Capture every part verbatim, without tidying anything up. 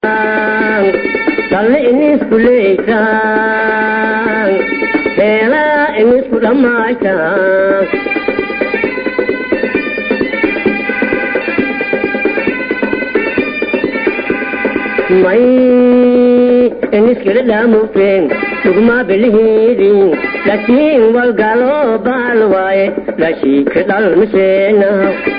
kal inis kuleysan hela inis kudamaisan may inis kila damufen tugma belihidin lakin wal galo balwaye lashi kedal misena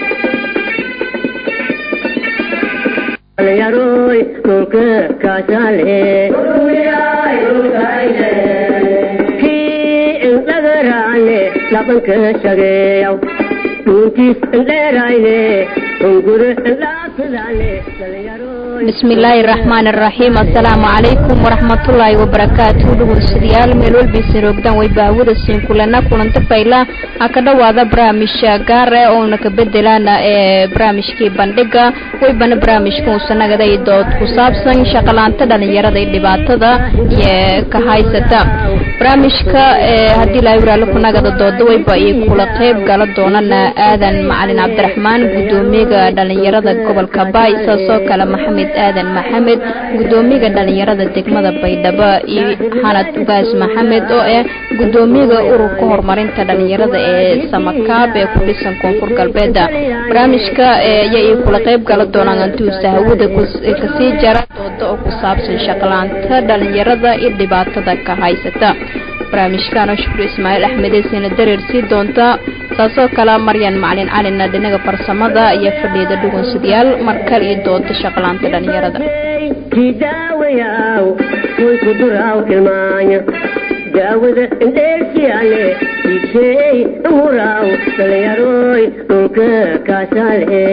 yaroy kulke kasale urumiyay urkaile ki indagarane laban ke shageyaw tuntis inderaile ungure indakudale yaroy bismillahir rahmanir rahim assalamu alaykum warahmatullahi wabarakatuh dhageystayaal meel walba sirogdan way baawada siin kulana kulanta fayla aka dhawaada barnaamijka gaar ah oo naka bedelana ee barnaamijkii bandhiga way bana barnaamijka uu sanagaday dood ku saabsan shaqalaanta dhalinyarada ee dhibaatada iyo ka haysata barnaamijka hadii la yiraahdo kunagada doodo way baa ay kula qayb gala doonana aadan macalin cabdiraxmaan gudoomiyaha dhalinyarada gobolka Baay soo kala maxamed aadan maxamed gudoomiyaha dhalinyarada degmada Baydhabo iyo Xanad Ugaas maxamed oo ah gudoomiyaha ururka horumarinta dhalinyarada ee Samakaab ee ku dhisan koonfur galbeed barnaamijka ayay kula qayb gala doonaan intuu sahawada ka sii jara doodo oo ku saabsan shaqalaanta dhalinyarada iyo dhibaatada ka haysata barnaamijkana Shukri Ismaaciil Axmed ee sina dareersi doonta taasoo kala Maryan Macalin Calina dhinaca farsamada iyo fadhida dhugunsidayaal markale iyo dooda shaqalaanta dhalinyarada daawayaw way ku duraaw kilmaanya daawada indeelsiyaale ishay umuraaw dhalinyarooy dhulka kaasale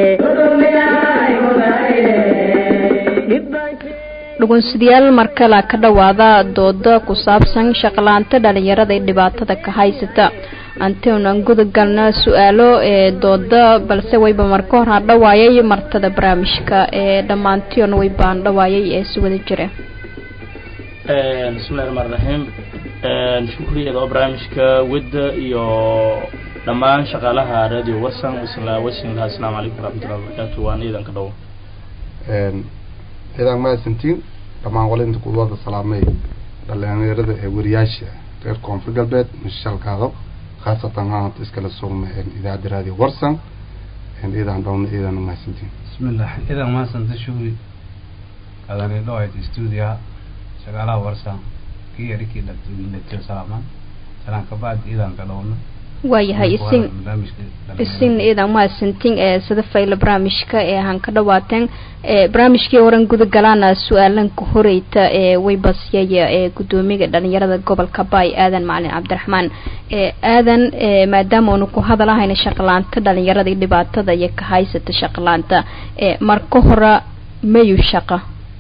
dhugunsidayaal markale ka dhawaada dooda ku saabsan shaqalaanta dhalinyarada ee dhibaatada ka haysata antoon gudagalna su'aalo ee dooda balse wayba marka hor dhawaayay martada barnaamijka ee dhamaantiin way baan dhawaayay ee si wada jira ee bismillaahir rahmaanir rahiim ee shukriya barnaamijka wada iyo dhamaan shaqaalaha radio wasan wasalaam wasalaam assalamu alaykum warahmatullahi wabarakatuh waan idan ka dhaw ee idan ma santiin dhamaan walinta ku wada salaamay dhalinyarada ee wariyaasha reer koonfur galbeed mashalkaado خاصة هانت إسكال الصوم إذا درادي ورسن إن إذا عندهم إذا ما سنتين بسم الله إذا ما سنت شوي هذا نلوه استوديو شغالة ورسن كي يركي لتوين لتو سلامان سلام كبعد إذا كلامنا waayahay isin isin idan ma santin ee sida fayl barnaamijka ee han ka dhawaateen ee barnaamijkii horan guda galana su'aalan ku horeyta ee way basiyay ee gudoomiyaha dhalinyarada gobolka Baay aadan macalin cabdiraxmaan ee aadan ee maadaama uu ku hadalahayna shaqalaanta dhalinyarada dhibaatada iyo ka haysata shaqalaanta ee marka hore mayu shaqa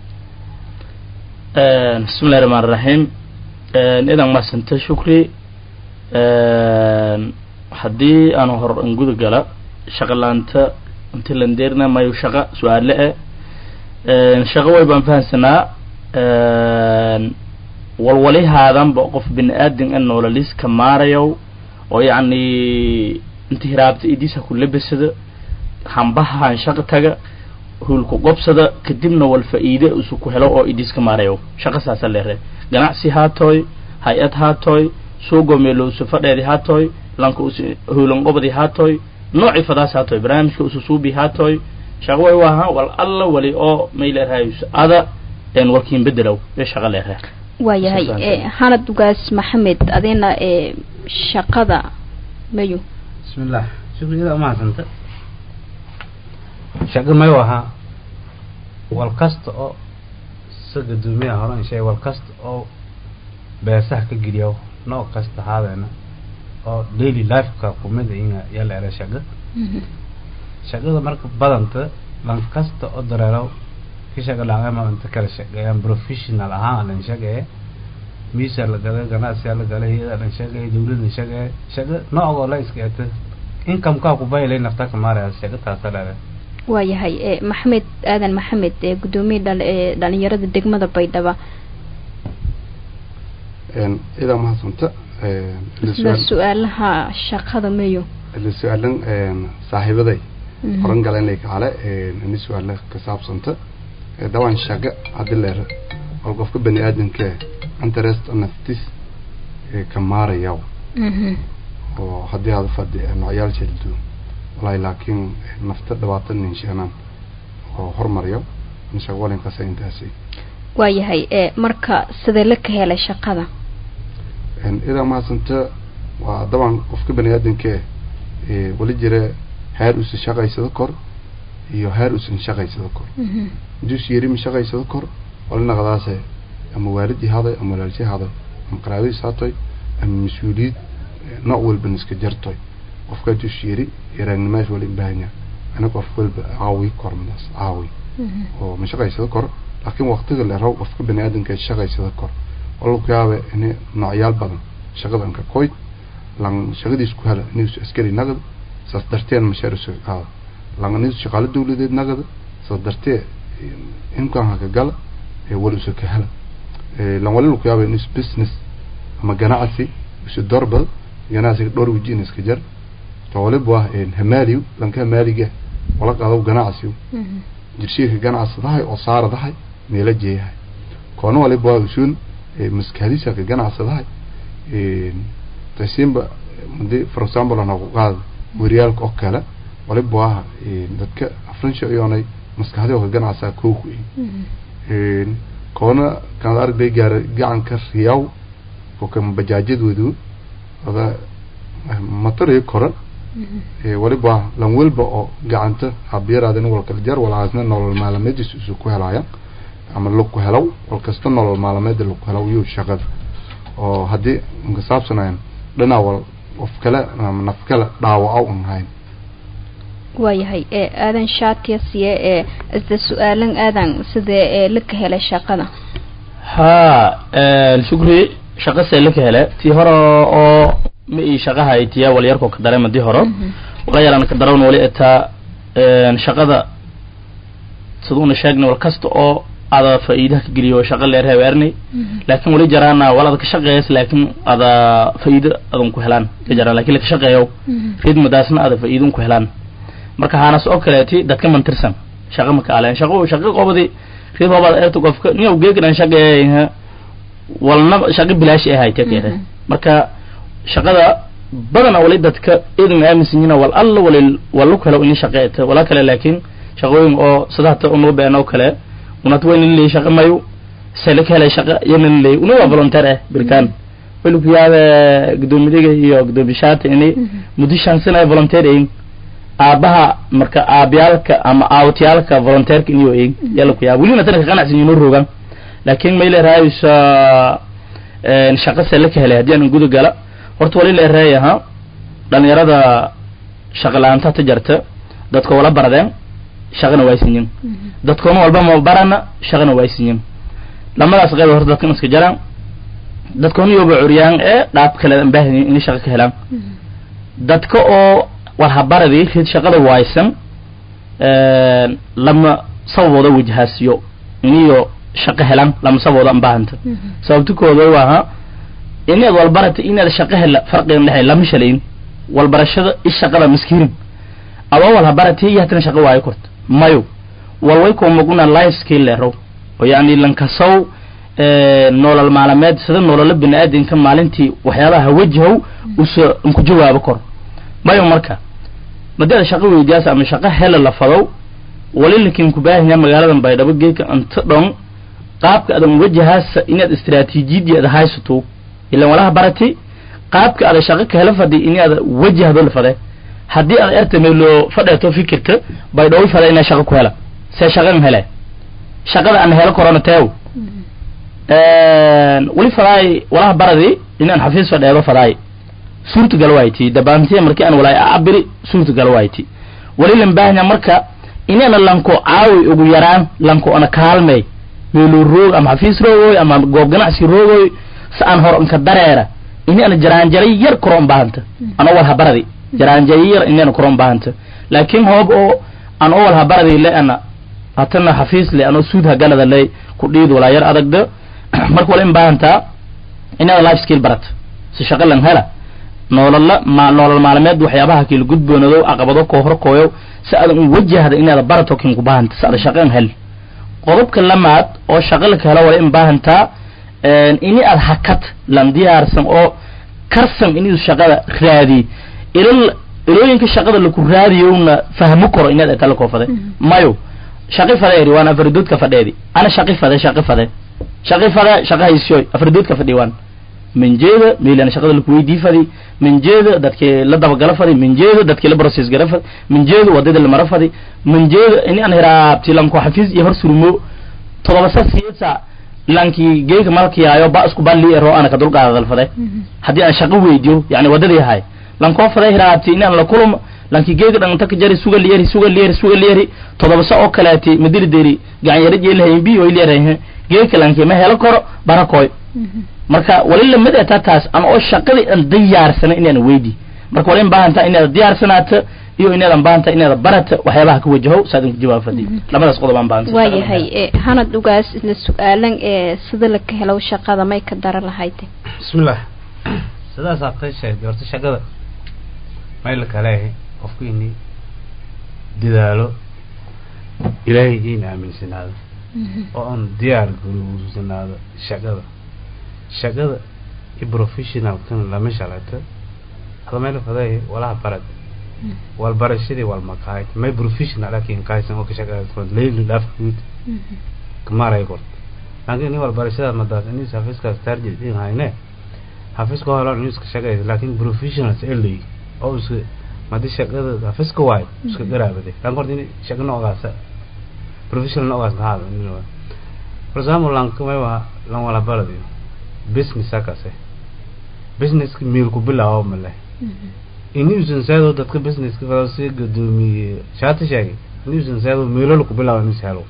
ee bismillaahir rahmaanir rahiim ee idan ma santa shukri haddii aan hor guda gala shaqalaanta inta la deerna mayu shaqa su'aale ee shaqa way baan fahansanaa walwali haadan ba qof bin aadin an nololis ka maarayo oo yaani inta hiraabta idisa ku labasada hambaha shaqa taga hulku qobsada kadibna wal faa'iido isu ku helo oo idis ka maarayo shaqa saasa leeyahay ganacsi haatoy hay'ad haatoy soo gomeelo soo fadheedi haatoy lanku huulan qobadi haatoy nooci fadaas haatoy barnaamijka usu suubi haatoy shaqo waa wal alla wali oo meelerahay ada een warkiin bedelaw ee shaqo leeyahay waayahay ee Xanad Ugaas maxamed adina ee shaqada mayu bismillah shukriya ma santa shaqo mayu aha wal kasta oo saga dumiya horan shay wal kasta oo beesaha ka geliyo noo kasta haadana oo daily life ka kumada in yala era shaqa shaqada marka badanta lan kasta oo dareero ki shaqa laga inta kala shaqeeyaan professional ahaan lan shaqeey miisa la gala ganacsi la gala hay'ad lan shaqeey dawladda shaqeey shaqa nooc la iskaata income ka ku baylay nafta ka maaraya shaqa taasala waayahay ee maxamed aadan maxamed ee gudoomiyaha dhalinyarada degmada Baydhabo een ida ma santa ee su'aalaha shaqada mayo اللي سؤالن صاحبتي قرن قالن لك على إن سؤال ka saabsanta دوان شقة عدلر والقف بني آدم ك interest نفتيس كمارة يو وهدي هذا فدي إنه عيال جلدو والله لكن نفتر دواتن إنشانا وحرمر يو نشغلين قصين تاسي waayahay ee marka sida la ka helay shaqada ان اذا ما سنت ودبان qofka bani aadamka ee wali jira heer uu shaqaysado kor iyo heer uu shaqaysado kor dus yiri mi shaqaysado kor walna qadaasay ama waalidi hada ama walaalkii hada ama qaraabay saatay ama mas'uuliyad nooc walba iska jartay qofka dus yiri yaraan wali baahanya ana qof walba aawi kormaas aawi oo ma shaqaysado kor laakiin waqtiga la raaw qofka bani aadamka shaqaysado kor والله كيابه إني نعيال بدن شغل أنك كويت لان شغل يسكو هلا نيوس أسكري نقد صدرتين مشارس هذا لان نيوس شغال الدولة دي نقد صدرتين إمكان هكا قال ولو سك هلا لان ولا كيابه نيوس بيزنس أما جناعسي بس الضربة جناعسي دور وجينس كجر طالب واه إن هماليو لان كان مالي جه ولا قالوا جناعسيو جرشيك جناعس ضحي أو صار ضحي ميلجيه كانوا ولا بوا وشون مسكاليسا كجنا صداي تسيم مدي for example أنا قاعد وريال كوكلا ولا بواه دتك فرنش يوناي مسكالي وكجنا سا كوكوي كونا كان أرد بيجار جان كرياو وكم بجاجد ودو هذا مطر يكرر ولا بواه لمول بقى جانته عبير هذا نقول كالجار ولا عزنا نقول المعلومات يسوقها العيان عمل لكو هلو والكستن ولا المعلومات اللي هلو يو شغل oo hadii inka saabsanayeen dhanawal of kala ama kala dhaawac oo ahayn waayahay ee aadan shaatiyasiye ee isda su'aalan aadan sidee ee la ka helay shaqada ha ee shukri shaqa see la ka helay tii hore oo ma ii shaqaha ay tiya wal yarko ka dareemadii hore wala yaran ka daroon wali eta ee shaqada sidoo sheegna wal kasta oo هذا فائدة كجريو شغل ليه هوارني لكن ولي جرانا ولا ذك شقيس لكن هذا فائدة أظن كهلان جرا لكن لك شقيو فيد مداسنا هذا فائدة كهلان مركا هانس أوكلاتي ده كمان ترسم شغل مكالين شغل شغل قبضي فيد بابا أرتو قف نيو جيك نان شقيه ولا شغل بلاش إيه هاي تكيره مركا شغل بدنا وليدتك إذن أمس سنين والله ولا ولا كهلو إني شقيت ولا كلا لكن شغلهم أو صدقت أمور بينه وكلا ونتوين اللي شقة مايو سلك هلا شقة يمن اللي ونوع فلونتره بركان ولو بيا قدوم ديجي يو قدوم بشات يعني مديش شانسنا فلونترين أبها مركا أبيالك أما أوتيالك فلونتر كنيو إيه يلا بيا ولي نترك كنا عشان ينور لكن ما يلا رايش شقة سلك هلا هدي أنا نقول قلا ورتولي له رايه ها لأن يرى شغلان تجرته دتك ولا بردين شغلنا وايسين دتكون والبا ما برنا شغلنا وايسين لما لا صغير هرد دتكون اسك جران دتكون يوب عريان ايه داب كلا باهني اني شغل كهلان دتك او وها بردي خيد شغل وايسن ا لما صوبوده وجهاسيو انيو شقه هلان لما صوبوده باهنت سببتكوده waa inay walbarata inay shaqo hel farqiga dhaxay lama shaleyn walbarashada ishaqada miskiin awa wala barati yaatan shaqo way kort mayo walway ko maguna life skill lero oo yaani lanka saw ee nolol maalameed sida nolol bini'aadinka maalintii waxyaabaha wajhow u ku jawaabo kor mayo marka madada shaqo weydiyaas ama shaqo hel la fadow walilakin ku baahan magaalada baydhabo geedka anta dhon qaabka adan wajahaas inaad istiraatiijiyad haysato ila walaha barati qaabka aad shaqo ka hel fadhi inaad wajahdo la faday haddii aad ertamelo fadheeto fikirka baydhabo faday ina shaqo ku hela se shaqo hele shaqada aan helo corona taw ee wali faday walaha baradi inaan xafiis fadheedo faday suurtu galwayti dabaantii markii aan walaa abiri suurtu galwayti wali lambaahna marka inaan lanko caawi ugu yaraan lanko ana kaalmay meelo roog ama xafiis roog ama goob ganacsi roog saan hor ka dareera inaan jaraan jaray yar koron baahanta ana walaha baradi jaraan jarir inaan koron baahanta laakiin hoob oo aan oo walaha baradi leena hatana xafiis le ana suudha galada lay ku dhiid wala yar adagda marka wala in baahanta inaan life skill barat si shaqalan hela nolol ma nolol maalameed waxyaabaha kale gudboonado aqabado ko hor kooyo si aad u wajahda inaad barato kin ku baahanta si aad shaqan hel qodobka lamaad oo shaqo la kala wala in baahantaa ini aad hakad lan diyaarsan oo karsan inuu shaqada raadi ilal ilooyinka shaqada lagu raadiyowna fahmo karo inaad kala koofade mayo shaqo fadeeri waan afardudka fadeedi ana shaqo fade shaqo fade shaqo fade shaqo haysiyo afardudka fadhiwan من جيدا ميلان شغل الكويدي فدي من جيدا دتك لا دبغلا فدي من جيدا دتك لا بروسيس غرا فدي من جيدا وديد لا مر فدي من جيدا اني انا رابتي لام كو حفيز يهر سرمو طلبسا سيتا لانكي جيك مالكي ايو با اسكو بالي رو انا كدل قادل فدي hadii aan shaqo weydiyo yani wadada yahay lan ko faday raabti inaan la kulum lanki geega dhan tak jari sugal yeeri sugal yeeri sugal yeeri todobasa oo kaleeti madiri deeri gacan yar jeelahay bi oo leeyahay geeka lanki ma helo karo barakoy marka walilla mid ay taas ama oo shaqadii aan diyaarsan inaan weydi marka walin baahanta inaad diyaarsanaato iyo inaad baahanta inaad barato waxyaabaha ka wajaho saadin jawaab fadhi labadaas qodob aan baahanta waayahay ee hanad ugaas isla su'aalan ee sida la ka helo shaqada may ka dar lahayd bismillaah sidaas aad sheegay horta shaqada may la kale qofku inii didaalo ilaahay in aaminsanaado oo aan diyaar garowsanaado shaqada shaqada i professional kan lama shaqeeyo hada meel faday wala barad wal barashadii wal maqaayad may professional laakiin kaysan oo ka shaqeeyo leeyli dhaaf guud kamaray qor laakiin wal barashada madaas inii safiska tarjid in hayne hafiska hore inuu iska shaqeeyo laakiin professional eli oo is madi shaqada hafiska waay iska garaabade kan qortini shaqo noogaasa professional noogaas hada inuu for example lan kuma waa lan wala barad business akase business ki meel ku bilaawo malay inuu sansaado dadka business ka fadasi gudoomiye shaati sheegay inuu sansaado meel ku bilaawo inuu saalo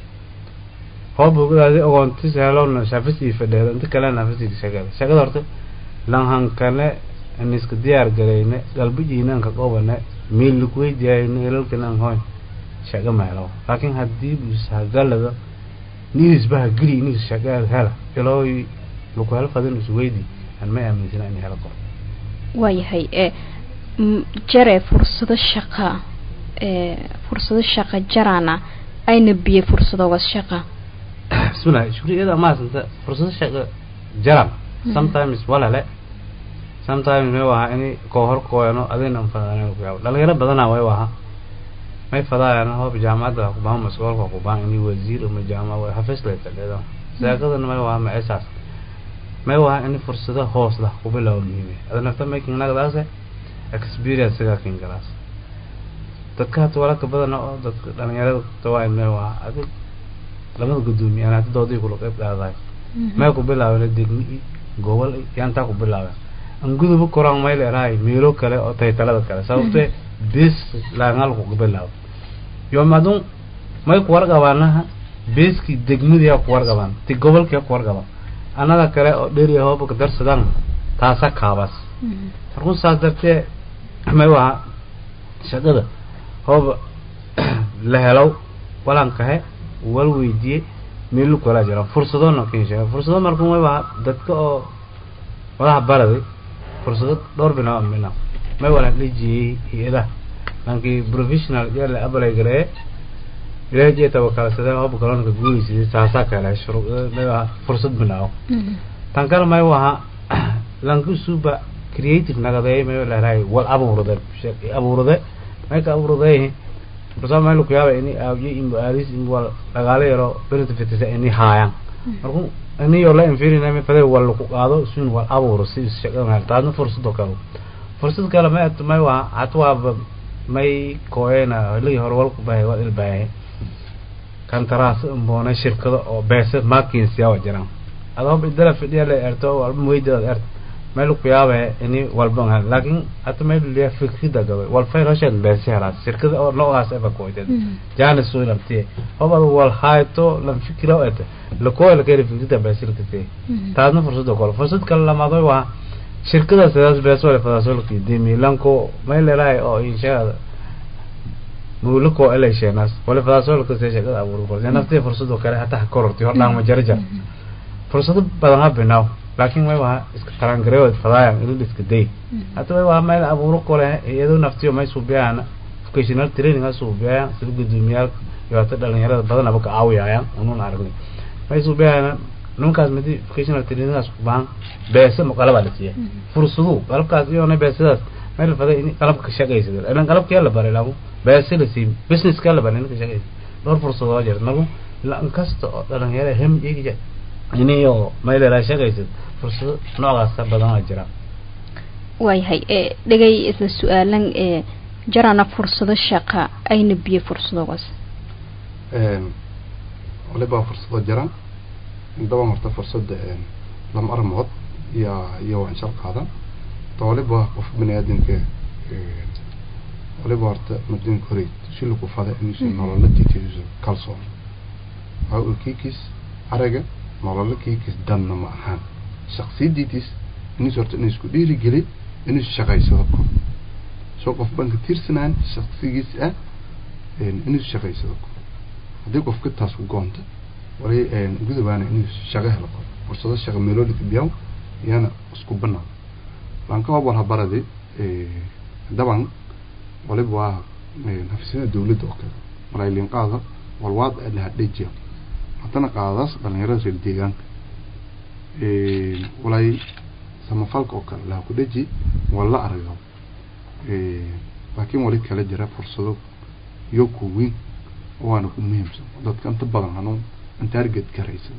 hoob ugaade ogoonti saalo na shafisi fadheedo inta kale nafisi shaqada shaqada horta lan han kale in iska diyaar gareeyne galbijiina ka qoobane meel ku weydiiyay eelkan aan hoyn shaqa maalo laakiin hadii uu sagalada niis baa gari inuu shaqada hela ilooy لو هل فدين سويدي أنا ما أمن زين إني هلا قر وايهاي جرى فرصة الشقة فرصة الشقة جرانا أي نبي فرصة والشقة بسم الله شو لي إذا ما سنت فرصة الشقة جرام sometimes ولا لا sometimes ما وها إني كهر كوينو أذن أم فدانا وياه لا غير بدنا وياه ما يفضل هو بجامعة ده كبام مسؤول كبام إني وزير ومجامعة وحفظ له تلذا سأقول إنه ما وها ما أساس ما هو إن فرصة هوس له قبل أو مهمة هذا نفتح ما يكون نقداسه experience سجى كين كلاس تكات ولا كبدنا أنا يلا توائن ما هو هذا لما تقدمي أنا تدودي يقول لك هذا ما قبل أو لديني قبل يانتا قبل أو أنقذ بكرة ما يلا راي ميرو كله أو تيتلا كله سوته بس لا نال قبل أو يوم ما دون ما يقوار كوانا بس كي دقمي ديا قوار كوان تقبل كي قوار كوان أنا كره ديري هو بقدر سدان تاسا كابس فرقون سادرتي ما هو شغله هو لهلو ولا انكه ولا ويدي ميلو كلا جرا فرصة دون كينش فرصة مركون ما هو دتك ولا بلدي فرصة دور بنا منا ما هو لجي هذا لانكي بروفيشنال جال أبلا يجري إلهي توكل سداه هو بكران كقولي سي ساسا كلا شروع ما فرصة بناو تانكر ما هو لانكو سوبا creative نقدر ما ولا راي ولا أبو رده أبو رده ما يك أبو رده بس ما لو كيا إني أبي إم أريس إم ولا لقاله يرو benefit إني هايان مركو إني يلا إنفيري نامي فده ولا لقاله سون ولا أبو رسي شكله ما تانو فرصة توكل فرصة كلا ما ما هو عتوا ما يكوينا اللي هو ولا كباي ولا الباي كان تراس بونا شركة أو بس ما كينسيا وجرام هذا بدل في ديال الأرتو والمويد الأرت ما لو قيابه إني والبنها لكن أتمنى اللي فكري ده قوي والفير عشان بس هلا شركة أو نوع أسباب كويس جان السوق لمتيه هو والحياته لم فكره أنت لكوي لكير فكري ده بس شركة تازم فرصة دكول فرصة كلا ما ضوي وها شركة سياس بس ولا فرصة كي دي ميلانكو ما اللي راي أو إن شاء الله مولكو إليشة ناس ولا فرصة لك زي شكل أبو ركوز يعني نفتي فرصة دكتور حتى كورتي هرنا مجرجة فرصة بدنا بناو لكن ما هو إسكتران غريب فضايا يقول إسكتدي حتى ما هو ما أبو ركوز يدو نفتي وما يسوبيا أنا فكيشنال ترينينغ سوبيا سلوك الدنيا dhibaato dhalinyarada badan aba ka caawiyayaan unuun aragnay maysu beeyana nunkaas midi vocational trainingkaas ku baahan beesa qalab la siiyay fursadu qalabkaas iyo na beesadaas meel faday in qalab ka shaqeysado ilan qalabka la baray lagu beesa la siiyay business ka la baray in ka shaqeysado dhowr fursado oo jirta marka la kasta oo dhalinyarada hem iga iniyo meel la shaqeysado fursado noocaas badan oo jira waayahay ee dhagay isla su'aalan ee jarana fursado shaqa ayna biyo fursadaas een waliba fursado jiraan indaba marta fursada een lam armood ya iyo waan shaqo qaadan waliba qof bini'aadamka ee waliba horta madin koray si lagu faday inuu nololadiisa kalsoon aw kiikis araga nololkiikis danna ma ahan shakhsiyadiis inuu sorto inuu isku dhiiri gali inuu shaqeysado soo qof banka tirsanaan shakhsigiis ah inuu shaqeysado hadii qofka taas u goonto wali een gudubana inuu shaqo helo fursado shaqo meelooda biyow yana isku banaa banka wabal habaradi ee daban waliba waa nafsida dawladda oo kale malaylin qaada walwaad la hadhiyo hadana qaadaas dhalinyarada reer deegaanka ee walay samafalka oo kale la ku dhaji wala arago ee laakiin wali kala jira fursado iyo ku weyn oo aan ku muhiimsan dadka inta badan hanuun aan target gareysada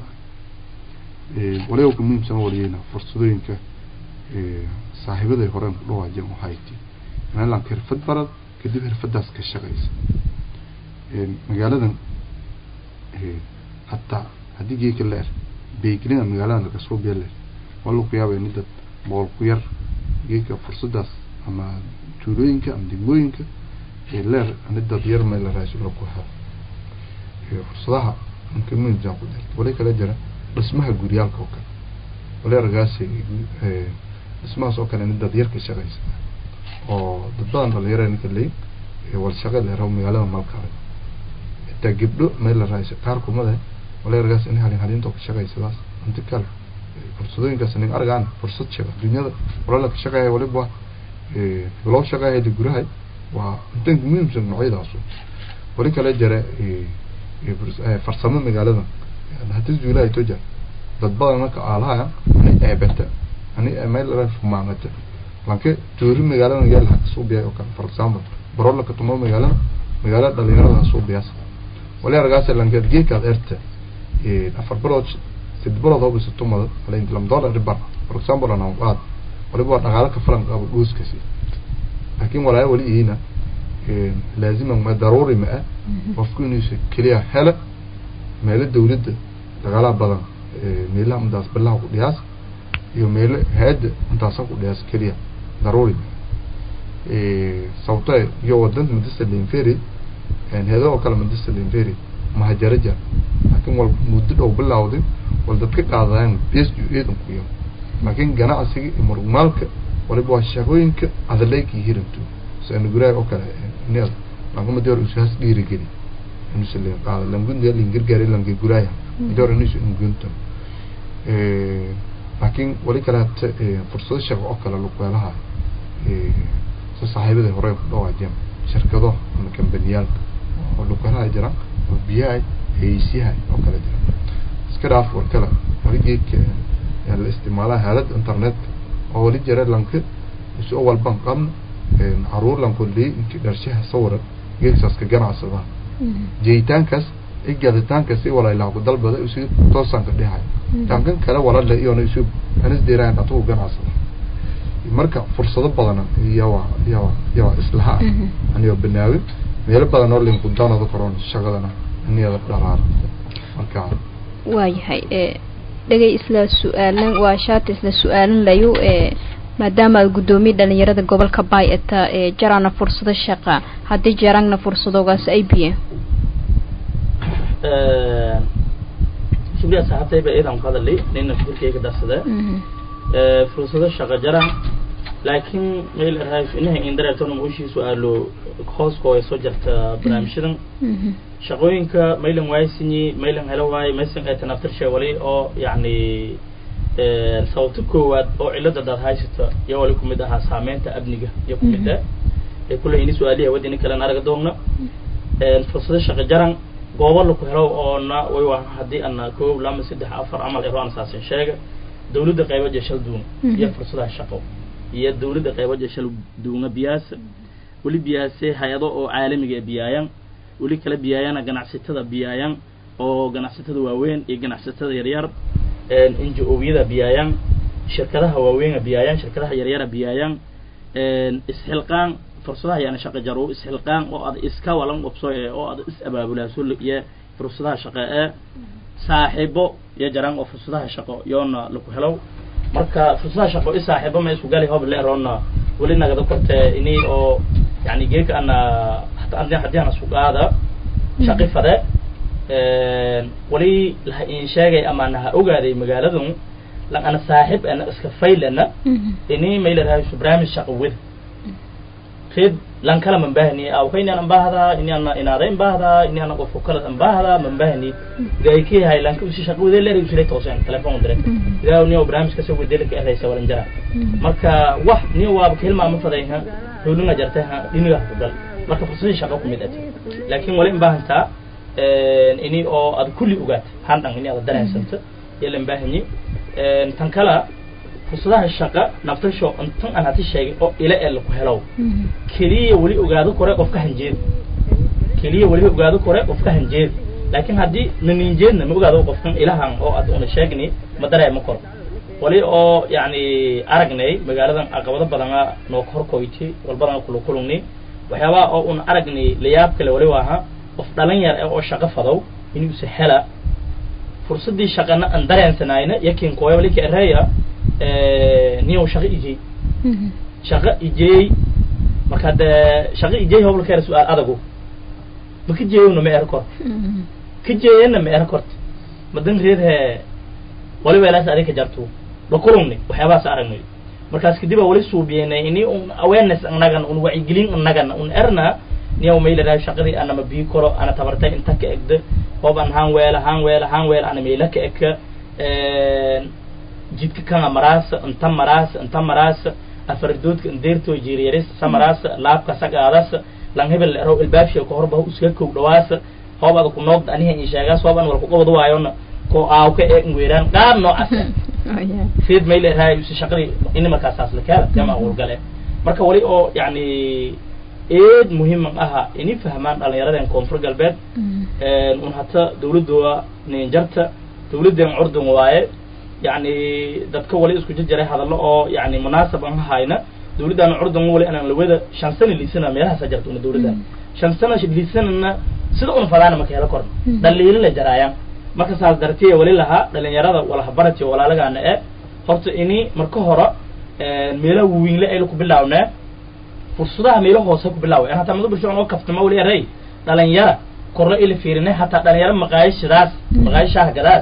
ee wali ku muhiimsan waliyana fursadooyinka ee saaxiibada hore ku dhawaajin waxay tii inaan la xirfad barad kadib xirfadaas ka shaqeysa ee magaaladan ee hatta hadii kale beegrina magaalada ka soo beelay wala ku yaabay in dad bool ku yar geeka fursadaas ama tuulooyinka ama degmooyinka ee leer in dad yar meel la raashin ku hayo ee fursadaha mumkin min jaaqo wala kala jira dhismaha guriyaalka oo kale wala ragaasi ee dhismahaas oo kale in dad yar ka shaqeysa oo dad badan dhalinyaro in kale ee wal shaqada raw magaalada malkaale inta gibdho meel la raashin qaar kumada wala ragaasi in halin halin to ka shaqeysadaas inta kale fursadooyinkaas in argaan fursad shaqo dunyada wala ka shaqeeyo waliba ee loo shaqeeyo gurahay waa inta muhiimsan noocyadaas wali kala jira ee farsamo magaalada hadii juulay toja dad badan ka aalaha ee beta ani email la fumaanata laakiin tuuri magaalada yaal hak soo biyo ka for example barol ka tumo magaalada magaalada dhalinyarada soo biyaas wali argaas langeed geeka erta ee afar bilood sid bilood oo biso tumada wala inta lam dollar ribar for example ana qaad waliba dhaqaale ka falan qabo gooskasi laakiin walaay wali ina ee laazim ma daruuri ma qofku inuu si kaliya hela meel dawladda dhaqaalaha badan ee meelaha intaas bilaha ku dhiyaas iyo meel head intaas ku dhiyaas kaliya daruuri ee sababtoo iyo wadan mudasaliin feri een heedo oo kala mudasaliin feri ma hajaraja laakiin wal muddo dhow bilawday wal dadka qaadayaan bes eedan ku yahay laakiin ganacsiga iyo maalka waliba shaqooyinka adaleeki hirintu saan guray oo kale neer laakiin ma door ushaas dhiiri geli inuu saleen qaad langun deel ingir gaari langi guray door inuu in gunto ee laakiin wali kala fursad shaqo oo kale lagu helaha ee saaxiibada hore u dhawaajeen shirkado ama kambaniyal oo lagu helaha jira oo biyay haysiyaha oo kale jira iska dhaaf war kala wali geedka ee la isticmaalaha halad internet oo wali jira lanka soo walban qam een caruur lan kulli intii dharshaha sawir geedkaas ka ganacsada jeeytaankaas igadatankaas si wala ilaa ku dalbada isu toosan ka dhahay tankan kale wala la iyo isu anas deeraan atu ganacsada marka fursado badan iyo iyo iyo islaha aniyo banaawi meel badan oo lin ku doonado koron shaqadana niyada dharaar marka waayahay ee dhagay isla su'aalan waa shaat isla su'aalan layu ee maadaama gudoomiye dhalinyarada gobolka Baay'ata ee jarana fursado shaqo hadii jarana fursadoogaas ay biye ee shibiya saxaabtay ba idan qadalay inna fikirkayga darsada ee fursado shaqo jaran laakiin meel raayis inaha indareertoon muushii su'aalo khoosko ay soo jarta barnaamijyadan shaqooyinka meelan waaysinyi meelan helo waay meesan ay tanaftir shay wali oo yaani ee sababta koowaad oo cilada dad haysto iyo wali kumid aha saameynta abniga iyo kumid ah ee kulay in su'aaliya wadini kala araga doona ee fursado shaqo jaran goobo lagu helo oo na way waa hadii ana koob lama saddex afar amal iraan saasin sheega dawladda qaybo jashal duun iyo fursadaha shaqo iyo dawladda qaybo jashal duuna biyaas wali biyaasay hay'ado oo caalamiga biyayaan wali kala biyayaan ganacsatada biyayaan oo ganacsatada waaweyn iyo ganacsatada yaryar een N G O-yada biyayaan shirkadaha waaweyn biyayaan shirkadaha yaryar biyayaan een isxilqaan fursadaha yani shaqo jaro isxilqaan oo aad iska walan qabso oo aad is abaabulaaso iyo fursadaha shaqo ee saaxiibo ya jaraan oo fursadaha shaqo yoona lagu helo marka fursadaha shaqo is saaxiibo ma isku gali hoob leerona wali naga dadka inii oo yani geek ana hatta aan hadiyana suuqaada shaqifada een wali la in sheegay amaanaha ogaaday magaaladan la ana saaxiib ana iska faylana inii meel raay barnaamij shaqo wad خير لان كلام من بهني أو خيني أنا بهذا إني أنا إن هذا بهذا إني أنا قف كلا أنا بهذا من بهني جاي كي هاي لان كل شيء شكله ذي اللي يوصل توصل تلفون درك إذا نيو برامج كسب ذلك أهل يسوي الجرا مركا واحد نيو بكلمة مفرديها يقولون جرتها دينه قبل مركا فرصة شغلكم مدتي لكن ولين بهنتا إني أو أد كل أوقات هندن إني أقدر أنسنت يلين بهني تنكلا fursadaha shaqo naftasho intan aan hati sheegay oo ila ee lagu helo kaliya wali ogaado kore qofka hanjeed kaliya wali ogaado kore qofka hanjeed laakiin hadii ninjeedna ma ogaado qofkan ilahan oo aad una sheegni ma dareemo kor wali oo yaani aragnay magaaladan aqabado badan noo kor koyti walbadan kullu kulunni waxyaaba oo un aragnay layaab kale wali waaha qof dhalan yar oo shaqo fadow inuu si hela fursadii shaqana aan dareensanayna yakin kooyo wali ka ereeya نيو شقي إجي شقي إجي ما كاد شقي إجي هو بالكير سؤال أدقو ما كجي إنه ما أركض كجي إنه ما أركض ما دين غيره ولا ولا سأريك جرتو بقولني وحياة سأرني مركز كديبه ولا سوبينا إني awareness أنغان ونوعي جلين أنغان ونأرنا نيو ميل راي شقي أنا ما بيكرو أنا تبرتين أنت كأكد هو بان هان ولا هان ولا هان ولا أنا ميلك أك جدك كان مراس أنت مراس أنت مراس أفردود كنديرتو جيريرس سمراس لاب كسك عراس لانه بال رو الباب شيء كهرباء وسكك ودواس هو بعد كم نقد أنيه إنشاء سوابا ولا كوكو بدو عيون كو أو كإنغيران قام نوع أسن فيد ميل هاي يشقري إنما كاساس لكلا جماعة ورجالة مركب ولي أو يعني إيد مهم أها إني فهمان على يردن كونفرج البيت ونحط دولة دوا نينجرت دولة دين عرض مواعيد يعني dadka wali isku jiray hadallo oo yani munaasab aan hayna dawladana urdan wali aan la wada shan sano liisana meelaha sajarto dawladda shan sano liisana sida uu fadana ma kala koran daliil la jaraayaan marka saas dartiye wali laha dhalinyarada wala habarati walaalagana ee horta ini marka hore meelo weyn la ay ku bilaawna fursadaha meelo hoose ku bilaaway ana tamadu bulshada oo kaftama wali aray dhalinyara korla ila fiirinay hatta dhalinyara maqaayishadaas maqaayishaha gadaas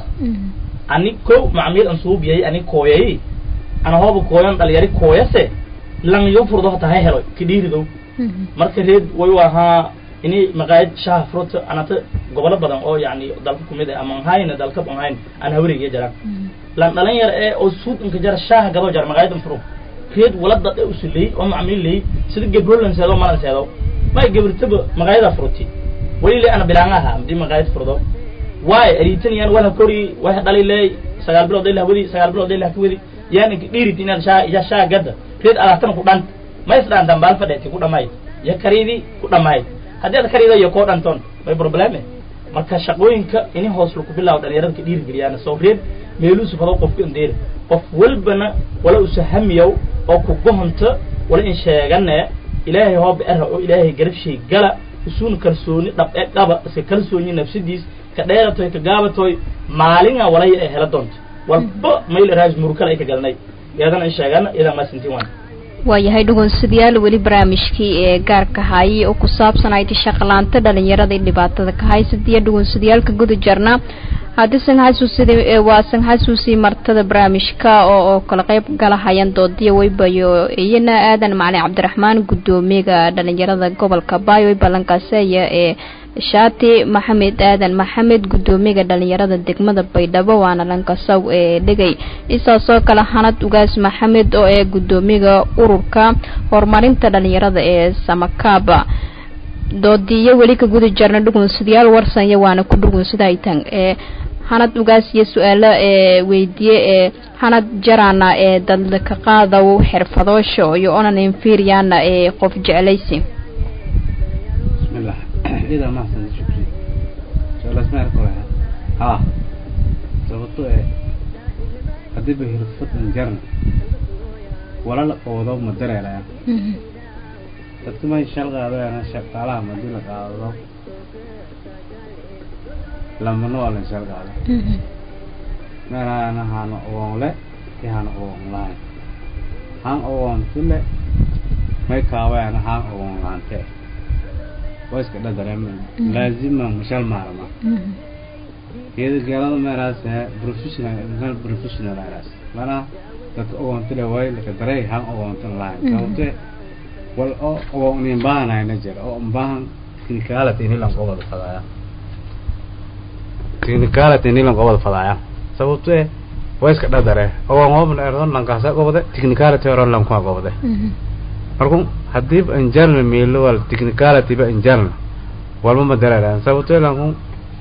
ani ko macmiil aan soo biyay ani kooyay ana hoob kooyan dhalinyari kooyase lan yo furdo hata hay helo kidirido marka reed way waha ini maqaayid shaah fruit anata gobolo badan oo yaani dalka kumid ah ama hayna dalka aan hayn ana hawriga jiraan lan dhalinyar ee oo suuq inka jar shaah gado jar maqaayid furo reed wala dad u sulay oo macmiil lay sida gabrolan seedo maran seedo ma gabrtaba maqaayida fruti wali ana bilaanaha mdi maqaayid furdo واي أريتني أنا ولا كوري واحد على لي سجال بلاد الله ودي سجال بلاد الله كودي يعني كديرتي أنا شا يا شا جد كده على تنا كودان ما يصير عندهم بالفدة كودا ماي يا كريدي كودا ماي هذا الكريدي يا كودا أنتون ما يبربلامه مركز شقوين ك إني هوسلو كبلا وده يرد كدير جريان صوفيد ميلوس فلو قف كندير قف ولبنا ولا أسهم يو أو كوجهم ت ولا إن شاء جنة إلهي هو بأره إلهي جرب شيء جلا وسون كرسوني طب أبى سكرسوني نفس ديس كديرتوي كجابتوي مالينا ولا يهلدونت والب ما يلراج مركل أي كجلناي يادنا إن شاء الله إذا ما سنتيوان waayahay dhugunsidayaal weli barnaamijkii ee gaarka hayay oo ku saabsan ay shaqalaanta dhalinyarada dhibaatada ka haysadii dhugunsidayaalka gudu jarna hadii san xasuusidii ee waasan xasuusi martada barnaamijka oo oo kala qayb galahayaan doodiye waybayo iyana aadan macali cabdiraxmaan gudoomiyaha dhalinyarada gobolka Baayo balankaasaya ee shaati maxamed aadan maxamed gudoomiyaha dhalinyarada degmada Baydhabo waana lankasaw ee dhigay isaasoo kala hanad ugaas maxamed oo ee gudoomiyaha ururka horumarinta dhalinyarada ee Samakaba doodiyo weli ka guda jarna dhugunsidayaal warsanya waana ku dhugunsida ay tan ee hanad ugaasiyo su'aalo ee weydiye ee hanad jarana ee dad ka qaadaw xirfadoosho iyo onan inferiana ee qof jeclaysi bismillah ida ma san shukri su'aal asmaar kale ha sababto ee hadii bay xirfad jarna wala la qowdo ma dareeraya dadka ma shaqaalaha shaqaalaha ma dil qaado lama nool shaqaalaha meelaha hana oonle hana oonlaan han oon tile may kaawaan han oon laante ways ka dareemay laazima mashal maarma iyada galada meelahaas professional inaan professional aras mana dadka oon tile way la dareey han oon tan laan sababtoo wal oo oo nin baana najar oo baan technicality in la qowada fadaya technicality in la qowada fadaya sababtoo way iska dhadare oo hoobna erdan lan kaasa qowada technicality oo lan ku qowada markuu hadii in jarna meelo wal technicality ba in jarna wal ma dareeraan sababtoo lan ku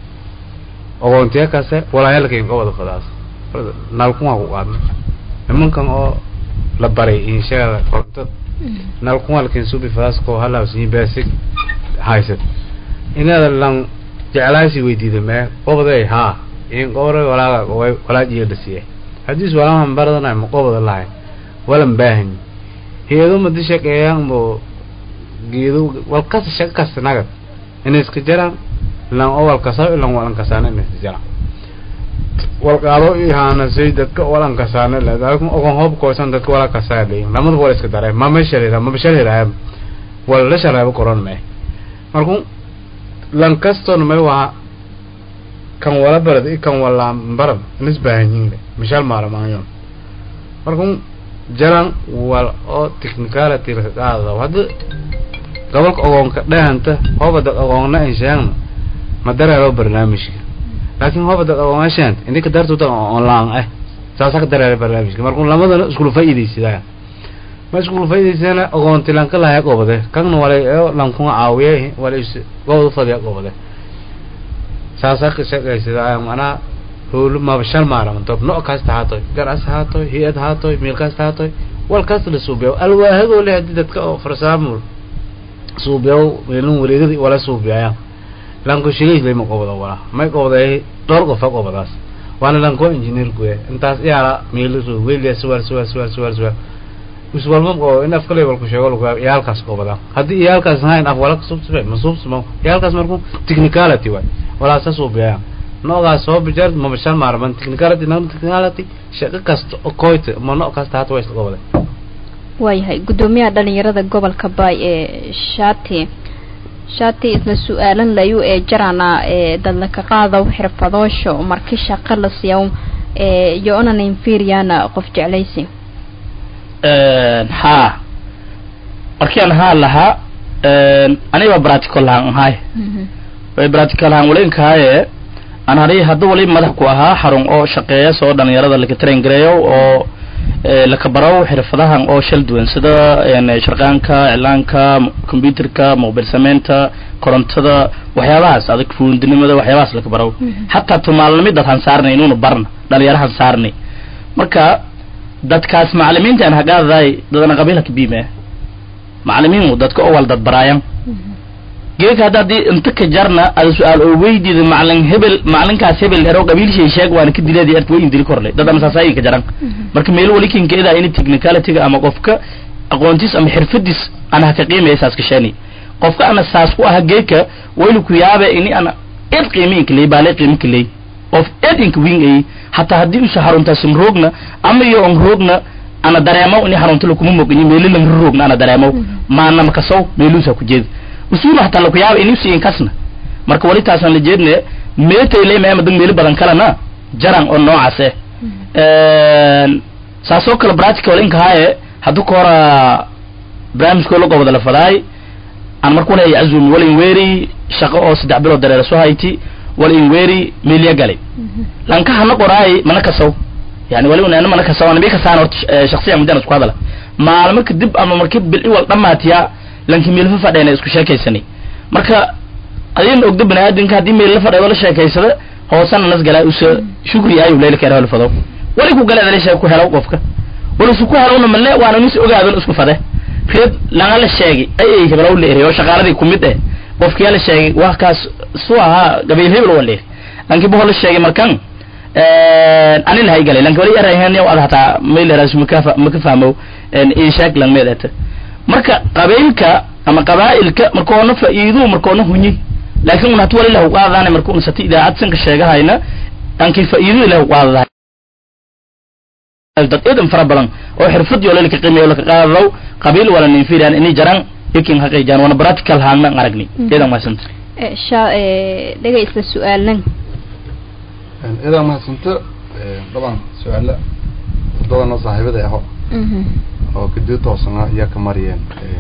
oo inta kaasa wala halkeen qowada fadaas nal ku ku qaadna nimankan oo la baray in shaqada qorto nalku halkeen suubi faasko hala si basic hayset inada lan jeclaasi weydiido ma qobday ha in qoore walaaga wala jeedasiye hadis walaa baradana ma qobada lahay wala baahan heedo ma dishaqeeyaan mo geedo wal kas shaqas naga in iska jiraan lan awal kasaa lan walan kasaana in iska jiraan wal qaado ihana sayidka walan kasaana la dalku ogon hoob ko san dadka wala kasaade lamada wala iska daray ma meesha ma meesha wala la sharaabo koran me markuu lan kaston ma waa kan wala barad kan wala barad nisbaahin mishal maarmaayo markuu jaran wal oo technicality ka qaado hada gobolka ogon ka dhaanta hoobada ogonna inshaan ma dareero barnaamijka laakiin hobada oo maashan indika darto online ah saasa ka dareeray barnaamijka markuu lamada isku faa'iideysadaan ma isku faa'iideysana ogoon tilan ka lahayd qobade kan wala lan ku caawiye wala is goodo fadhiya qobade saasa ka shaqaysadaan ana hool ma bashal maaram tob no kasta haato garas haato hiyad haato meel kasta haato wal kasta la suubiyo alwaahado leh dadka oo farsaamo suubiyo meelun wareegadi wala suubiyaa lanko shilay leemo qobada wala may qobaday door qof qobadaas waana lanko engineer ku ee intaas yaala meelo soo weelay suwar suwar suwar suwar suwar uswal ma qo in afkale wal ku sheego lagu yaalkaas qobada hadii yaalkaas hayn af wala subsube masubsmo yaalkaas markuu technicality way wala soo biyaa nooga soo bijar ma bashan maarman technicality non technicality shaqo kasta oo koyte ma noo kasta hata way qobada waayahay gudoomiyaha dhalinyarada gobolka Baay ee Shaati shaati isna su'aalan layu ee jarana ee dadla ka qaado xirfadoosho markii shaqo la siiyo ee iyo onan inferiana qof jeclaysi ee ha markii aan ha laha ee aniga practical aan ahay way practical aan walayn kaaye aan haray hadda wali madax ku ahaa xarun oo shaqeeya soo dhalinyarada la ka train gareeyo oo la ka baro xirfadahan oo shal duwan sida een sharqaanka ilaanka computerka mobile sameenta korontada waxyaabahaas adag fuundinimada waxyaabahaas la ka baro hatta tumaalnimada han saarnay inuu barna dhalinyarahan saarnay marka dadkaas macallimiinta aan hagaaday dadana qabiilka biime macallimiin dadka oo wal dad barayaan geek hadii inta ka jarna ad su'aal oo weydiido macallin hebel macallinkaas hebel hero qabiil shay sheeg waan ka dileeday art weyn dil korlay dad ama saasay ka jaran marka meel wali kin keeda in technicality ama qofka aqoontiis ama xirfadiis ana ka qiimeeyay saas ka shani qofka ana saas ku ah geeka waylu ku yaaba in ana id qiimeeyay kale baalay qiimeeyay kale of edink wingay hatta hadii uu harunta simroogna ama iyo on roogna ana dareemo in harunta lagu moogni meel la roogna ana dareemo maana ma ka soo meelusa ku jeed usuul hatta la ku yaab inuu siin kasna marka wali taasan la jeedne meetay leeyahay ma dad meel badan kalena jaran oo noocaas ah ee saaso kala practical in kaaye hadu koora barnaamijka loo qabado la falaay aan markuu leeyahay azumi wali weeri shaqo oo saddex bilood dareero soo hayti wali weeri meel yagalay lanka hana qoraay mana ka soo yani wali una mana ka soo ana bika saan shakhsiyan mudan isku hadala maalmo kadib ama markii bil wal dhamaatiya lanki meel fa fadhayna isku sheekaysanay marka adin ogdo banaadinka hadii meel la fadhiyo wala sheekaysada hoosan nas galay uso shukri ayu leeyl ka helo fado wali ku galay leeshay ku helo qofka wala su ku helo ma lee waana mis ogaadan isku fade reed laga la sheegay ay heblaw leeyahay shaqaaladii ku mid ah qofkii la sheegay wax kaas soo aha gabayl hebel wali anki boo la sheegay markan ee anil hay galay lan wali yarayhan yow adata meel raas makafa makafamo in ee sheeg lan meedata marka qabiilka ama qabaa'ilka markoona faa'iido markoona hunyi laakiin una tuwali lahu qaadana markuu sati idaacad sanka sheegahayna anki faa'iido lahu qaadana dad idan farabadan oo xirfad iyo leelka qiimeeyo la qaado qabiil wala ninfiraan inay jaran ikin haqiiqan wana practical haana aragni idan ma santa ee sha ee dhageysta su'aalan ان اذا ما سنت طبعا سؤال طبعا صاحبته اهو mhm oo kadib toosana ya ka mariyeen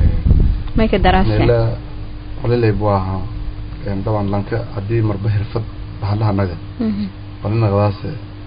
ma ka darasay la wala leeyahay een طبعا lanka hadii marba xirfad bahalaha naga mhm wala nagadaas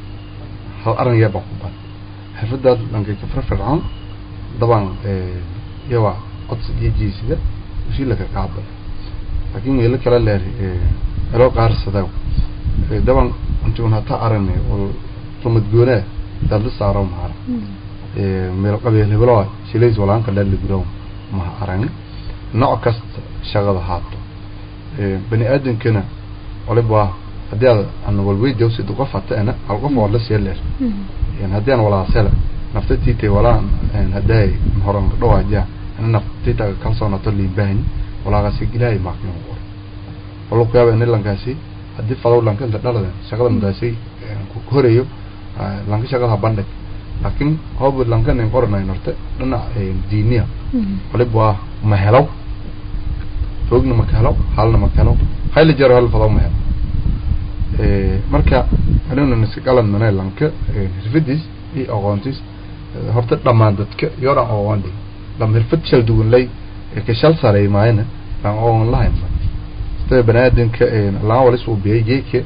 hal arin yaba ku bad xirfadaad lanka ka farfaraan طبعا ee yawa qodsi jiisida wixii la ka qaado laakiin meel kale leeyahay ee loo qaarsada طبعا انتو هتا ارني وطمد جونا دل صاروا معنا ايه ميل قبيل هبلوا شيليز ولا انك دل جرو ما ارن نوع كست شغل هاتو ايه بني ادم كنا ولا بوا هدي انا والوي جوسي دقفت انا القف ولا سيلر يعني هدي انا ولا سلا نفتي تي ولا ان هداي هورن دواجا انا نفتي تا كلسونه تلي باين ولا غسي جلاي ما كان ولا كيابا ان لانكاسي hadii fadhow lanka inta dhalada shaqada mudaasay ku koreeyo lanka shaqada bandhig laakiin hoob lanka in qornay norte dhana diiniya waliba ma helo foogna ma helo halna ma helo hayl jaro hal fadhow ma helo ee marka anuna niskalan manay lanka hirfidis iyo aqoontis horta dhamaan dadka yara oo wandi lam hirfid shal duwan lay ka shal saray maayna aan oo lahayn tay banaadinka ee la wala soo beeyay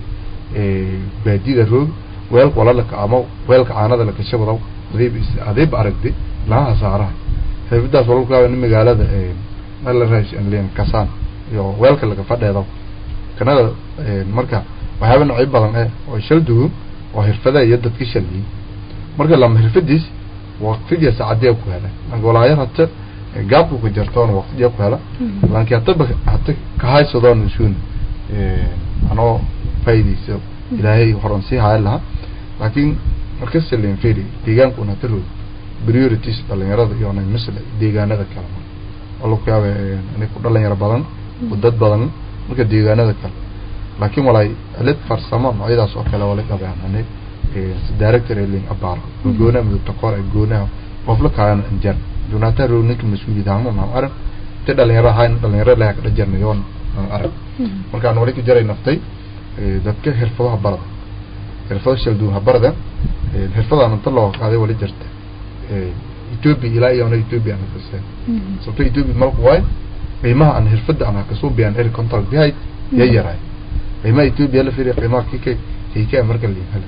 ee baadida roog weel wala la kaamo weel caanada la kashay wadaw adeeb adeeb aragdi la saara hay'adaas wala ka in magaalada ee meel la raashin in leen kasaan iyo weelka laga fadheedo kanada ee marka waxyaabo nooc badan ah oo shal duwan oo xirfada iyo dadka shalay marka la xirfadiis waqtiga saacadee ku helay angolaayar hata gaabku ku jirtoon waqtiga ku hela laakiin hatta hatta ka haysadaan suun ee ano faydiiso ilaahay horan si hayla laakiin marka saleen fiiri deegaankuna tiro priorities dhalinyarada iyo inay misal deegaanada kale wala ku yaabay inay ku dhalinyaro badan oo dad badan marka deegaanada kale laakiin walay alid farsamo noocyadaas oo kale wala qabanay ee director eling abar goona mid takoor ay goona qof la kaan injar dunata roonka mas'uuliyada ama ma arag ta dhalinyaro hayn dhalinyaro la ka jarnayoon ma arag marka aan wali ka jaray naftay ee dadka xirfadaha barada xirfadaha shildu barada ee xirfadaha inta loo qaaday wali jirta ee Ethiopia ilaa iyo Ethiopia aan kasay sababtoo Ethiopia marku way qiimaha aan xirfada aan ka soo biyaan er contract yahay yayaray qiimaha Ethiopia la fiiriyo qiimaha kike kike marka la helo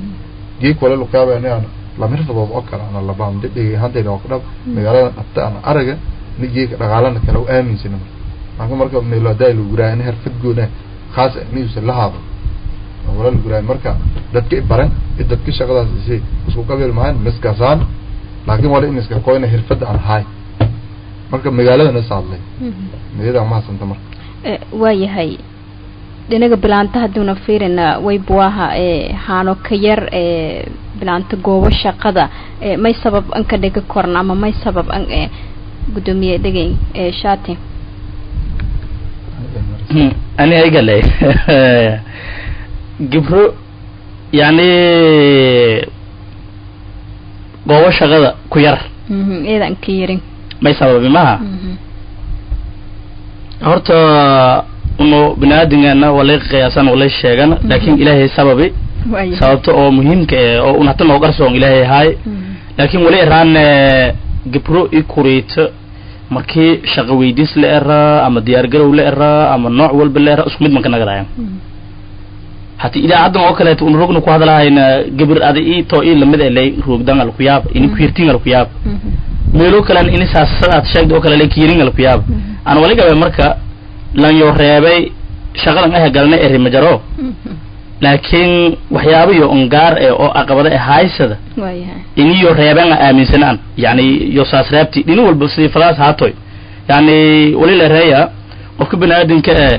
dii kale loo qaaday la mirfadooda oo kale ana la baan dhigay hadii oo qodab magaalada qabta ana araga nijii dhaqaalana kale oo aaminsan marka marka meel ay lu guraan xirfad goona khaas niis la haabo wala lu guraan marka dadka baran dadka shaqadaas si isku qabeel maahan miskasaan laakiin wala in iska qoyna xirfad aan hay marka magaalada saadlay meeda ma santa marka ee waayahay dinaga bilaanta haduna fiirina way buaha ee haano ka yar ee bilaanta goobo shaqada ee may sabab an ka dhiga korna ama may sabab an ee gudoomiye dhigay ee shaati ani ay galay gibro yani goobo shaqada ku yar mhm eedan ka yarin may sabab maaha horta uno binaadinga wala qiyaasan wala sheegan laakiin ilaahay sababi sababta oo muhiimka ah oo una tan oo qarsoon ilaahay hay laakiin wali raan gibro i kureeto markii shaqo weydiis la era ama diyaar garow la era ama nooc walba la era isku mid man ka nagaraayaan hatta ila adan oo kale uu rogno ku hadlaayna gibir adii to in lamid ah lay roogdan al ku yaab in ku yirtiin al ku yaab meelo kale in saasadaad sheegdo kale lay kiirin al ku yaab aan wali gabe marka lan yo reebay shaqadan ay galnay eri majaro laakiin waxyaabo iyo ongaar ee oo aqabada ay haysada waayahay iniyo reeban aaminsanaan yani yo saasreebti dhin walba si falaas haatoy yani wali la reeya qofka banaadinka ee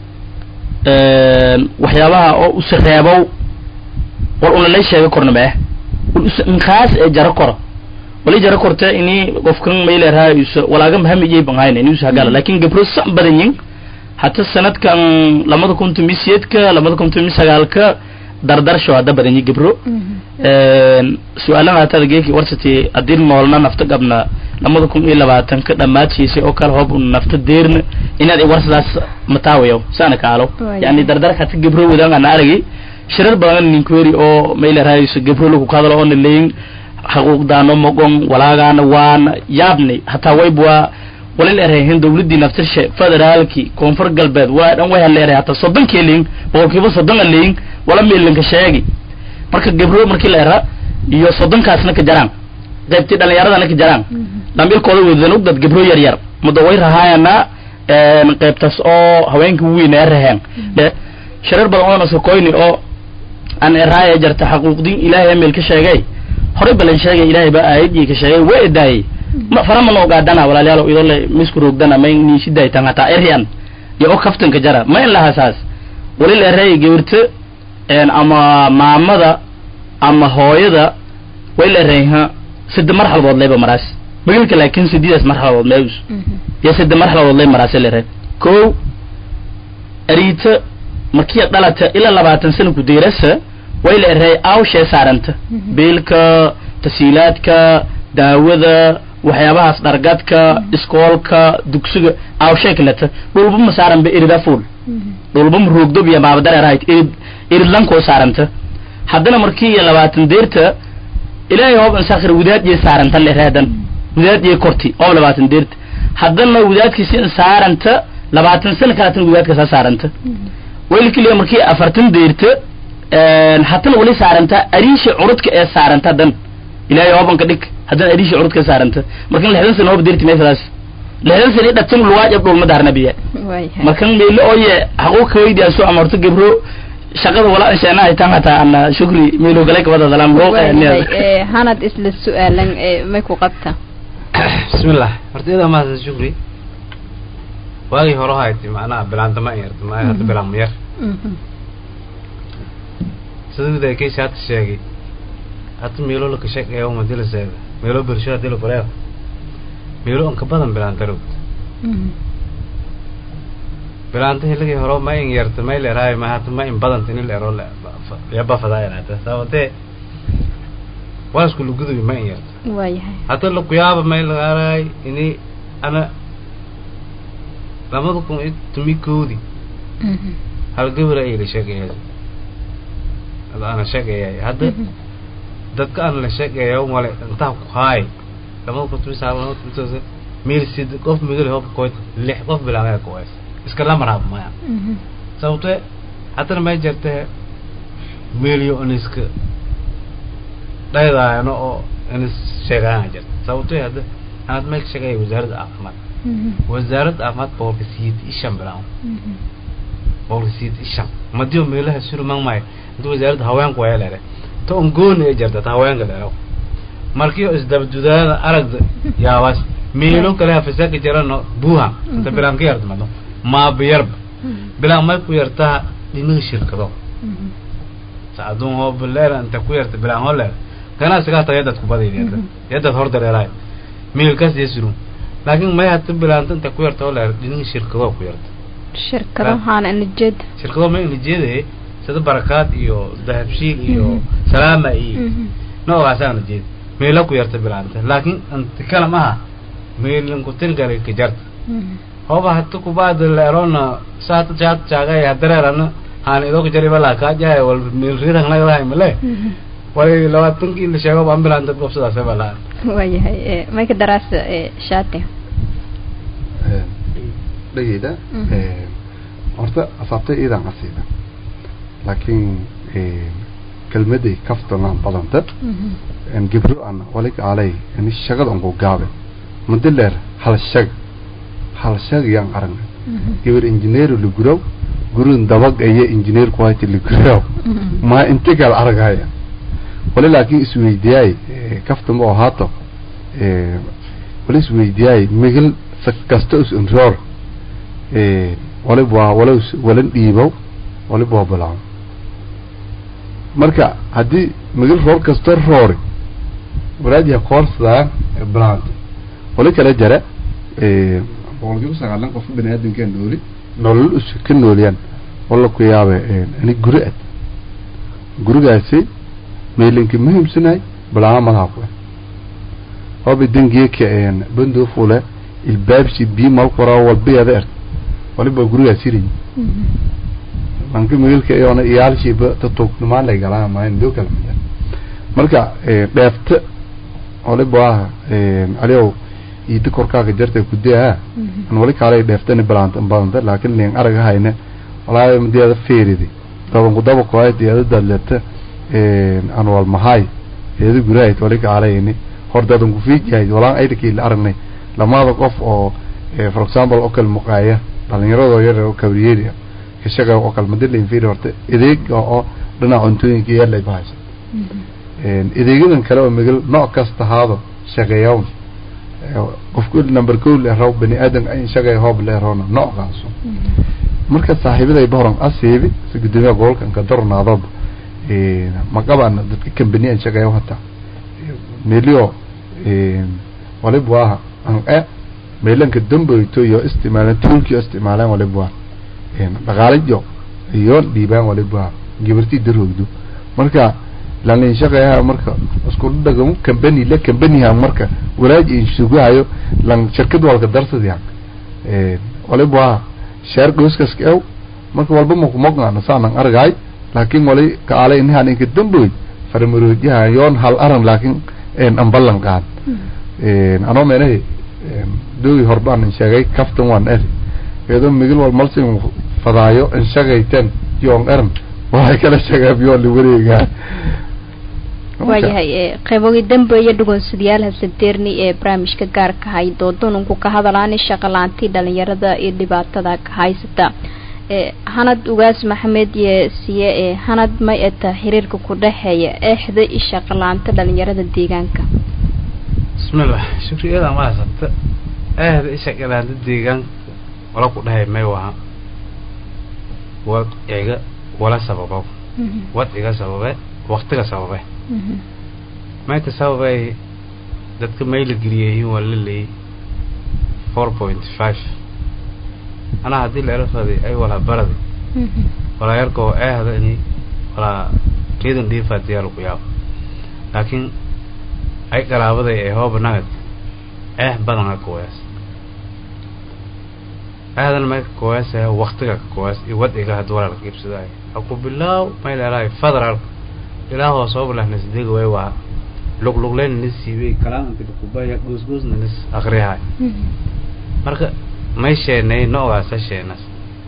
een waxyaabaha oo u sareebo war una la sheego kornaba in khaas ee jaro koro wali jaro korta ini qofkan meel raayis walaaga mahamiyay bangayna inuu sagal laakiin gabro san badanyin hatta sanadkan lamada kuntu misiyadka lamada kuntu misagaalka dardar soo hada badanyi gabro een su'aalaha hata geeki warsati adin moolna nafta qabna lamada kun iyo labaatan ka dhamaadkiisa oo kala hoob nafta deerna inaad warsadaas mataawayo sana kaalo yani dardar hata gabro wadaan aan aragay shirar badan ninkoori oo meel raayis gabro lagu qaadalo oo leeyin حقوقدانو مقون ولاغانا وان يابني حتى ويبوا ولل ارهين دولدي نفتش فدرالكي كونفر قلبيد وادان ويها اللي ارهي حتى صدن كيلين وكيبا صدن اللين ولا ميلين كشاقي marka gabro markii la era iyo soddonkaasna ka jaraan qaybtii dhalinyarada ka jaraan dambilkooda wadano dad gabro yar yar mudaway rahaayana een qaybtaas oo haweenka weyn ay raheen shirar badan oo soo koyni oo aan eraaya jarta xuquuqdin ilaahay meel ka sheegay hore balan sheegay ilaahay ba aayadii ka sheegay way daay ma farama loo gaadana walaalayaal idoo la misku roogdana ma in si daay tan hata eryan iyo kaftan ka jara ma in la hasaas walil eray geerta een ama maamada ama hooyada way la reeyha sid marxaladood leeba maraas bagilka laakiin sidiidas marxaladood leeys ya sid marxaladood leey maraas leeyahay ko arita markii dhalata ila labaatan sano ku deerasa way la eray aw shay saaranta biilka tasiilaadka daawada waxyaabahaas dhargadka iskoolka dugsiga aw shay kalata dhulba ma saaran ba irida fuul dhulba ma roogdo biya baaba dareerayd irid irid lan ko saaranta haddana markii labaatan deerta ilaahay hoob sakhir wadaad iyo saaranta la reedan wadaad iyo korti oo labaatan deerta haddana wadaadkiisa saaranta labaatan sano kala wadaadka saaranta weelkii markii afartan deerta een hatta wali saaranta ariisha urudka ee saaranta dan ilaahay hoobanka dhig hadan ariisha urudka saaranta markan lixdan sano hoob dirti meeshaas lixdan sano dhatan luwaajab dhul ma daarnabiya markan meelo ooye xaquuqeeyda soo amarto gabro shaqada wala inshaana ay tan hata ana shukri meelo galay ka wada dalam loo ee hanad isla su'aalan ee ma ku qabta bismillah horteeda ma shukri waagi hore hayti macna bilaanta ma yarta ma hada bilaan ma yar sidoo kale shaad sheegay hata meelo la ka sheegayo ma dilasay meelo bulshada dilo qoray meelo an ka badan bilaan taro bilaanta hiligi hore ma in yarta ma leeyahay ma hata ma in badan tin leero la ya ba fadaayada sababte waas ku lugudu ma in yarta waayahay hata la kuyaaba ma leeyahay ini ana lamadu ku tumi koodi hal gabra ay la sheegay أنا شقي هذا دتك أنا لشقي يوم ولا انتهى خاي لما كنت مسافر لما كنت مسافر ميل سيد قف ميل هو كويس لح قف بالعمل كويس بس كلام مرحب ما يعني سوته حتى لما جرته ميليو أنيسك لا لا أنا أنيس شقي جرت سوته هذا أنا ما شقي وزارة أحمد وزارة أحمد بورسيد إيشام براو بورسيد إيشام ما ديو ميله سيرو مان ماي دو وزارة هواين كويا لره تونغون يجرد هواين كلاه markii isdabduudada arag yaa was meelo kale afisa ka jirano buuha inta bilaan ka yartmado ma biyarb bilaan ma ku yartaa dhinaca shirkado saadun ho bilaan inta ku yarta bilaan holle kana saga tayadad ku badiyada yadad hor dareeray meel kaas yeesuru laakiin ma yahat bilaan inta ku yarta holle dhinaca shirkado ku yarta shirkado hana nijid shirkado ma nijide sida barakaad iyo dahabshiil iyo salaama iyo noo waasana nijid meelo ku yarta bilaanta laakiin anta kala ma meelan ku tilgalay ka jarta hooba hatta ku baad leerona saat jaat jaagay hadareerana haan idoo ka jari bala ka jaay wal meel ridan laga lahay male walay labaatan kii la sheego baan bilaanta qofsada sabala waayahay ee ma ka daraas ee shaati ee dhayda ee horta asabtay idan asida laakiin ee kelmadii kaftana badanta ان جبرو انا ولك علي ان الشغل انكو غابه مدلر هل شغ هل شغ يان قرن gabar engineer lu guraw gurun dabaq ay engineer ku hayt lu guraw ma intigal aragaya wala laakiin isweydiiyay kaftan oo haato ee wala isweydiiyay migil kasto is unroor ee wala waa wala wala dhiibo wala boobalaan marka hadii migil roor kasto roori walaadiya koorsada brand wala kala jara ee boqolkiiba sagaal qof bani aadamkan dooli nolol isku ka nooliyaan wala ku yaabay ani guriga gurigaasi meelinki muhiimsanay balaa malaha ku oo bidingiye ka een bando fule ilbaabsi bi mal qora wal biyada wali ba guriga siri banki meelka ayona iyaalshi ba tatok numaan lay galaa ma indoo kala marka ee dheefta wali ba ee aliyow ida korkaaga jartay ku daa an wali kaalay dheeftani balaanta baanta laakiin leen araga hayna walaa midiyada feeridi taban ku daba ku ay diyada dalata ee an wal mahay eedu guraay wali kaalayni hordadan ku fiijay walaa ay dhikii la aragnay lamaada qof oo for example oo kal muqaaya dhalinyarada yar oo kabriyeeriya ka shaqeeyo oo kal madal in fiir horta ideeg oo dhinaca cuntooyinka yar lay baayso ee ideegadan kale oo migal nooc kasta haado shaqeeyo qofku number two le roob bani aadan ay shaqeeyo hoob le roona nooc qaaso marka saaxiibaday boran asiibi si gudoomiyaha gobolka ka darnaado ee maqaban dadka company ay shaqeeyo hata meelio ee wali baa an ee meelanka dambayto iyo isticmaalan toolkii isticmaalan wali baa ee dhaqaalayo iyo diibaan wali baa gabartii darogdo marka laanin shaqeeyaha marka isku dhagamo company la company ha marka walaaji in sugayo lan shirkad walka darsadiyaan ee wali baa share gooskas kaw marka walba ma ku maqnaan saanan argay laakiin wali ka alay in han inka damboy farmaroodiyaha yoon hal aran laakiin een ambalan qaad een ano meenay doogi horbaan sheegay kaftan waan er iyadoo migil wal malsin fadaayo in shaqaytan yoon eran waxa kala shaqaabiyo li wareega waayahay qaybogi dambeeya dhugoonsidayaal hasanteerni ee barnaamijka gaarka hay doodon ku ka hadlaan shaqo laantii dhalinyarada iyo dhibaatada ka haysata ee hanad ugaas maxamed iyo siye ee hanad may eta xiriirka ku dhaxeeya eexda iyo shaqo laanta dhalinyarada deegaanka bismillah shukriyeeda ma hasabta eexda iyo shaqo laanta deegaanka wala ku dhahay may waha wad iga wala sababo wad iga sababe waqtiga sababe ما تساوي dadka mayl gariyeeyay wala leey four point five ana hadii la rafaday ay wala barad wala yarko ahdani wala keedan diifa diyaar ku yaab laakiin ay qaraabada ay hoobnaa eh badan ka waas ahadan ma ka waas waqtiga ka waas iyo wadiga had wala qibsaday aku bilaaw mayl ay fadral ilaahu soo balahna sideeg way waa lug lug leen nisiibay kalaanka ku baaya goos goos nis akhriyahay marka may sheenay noogaas sheenas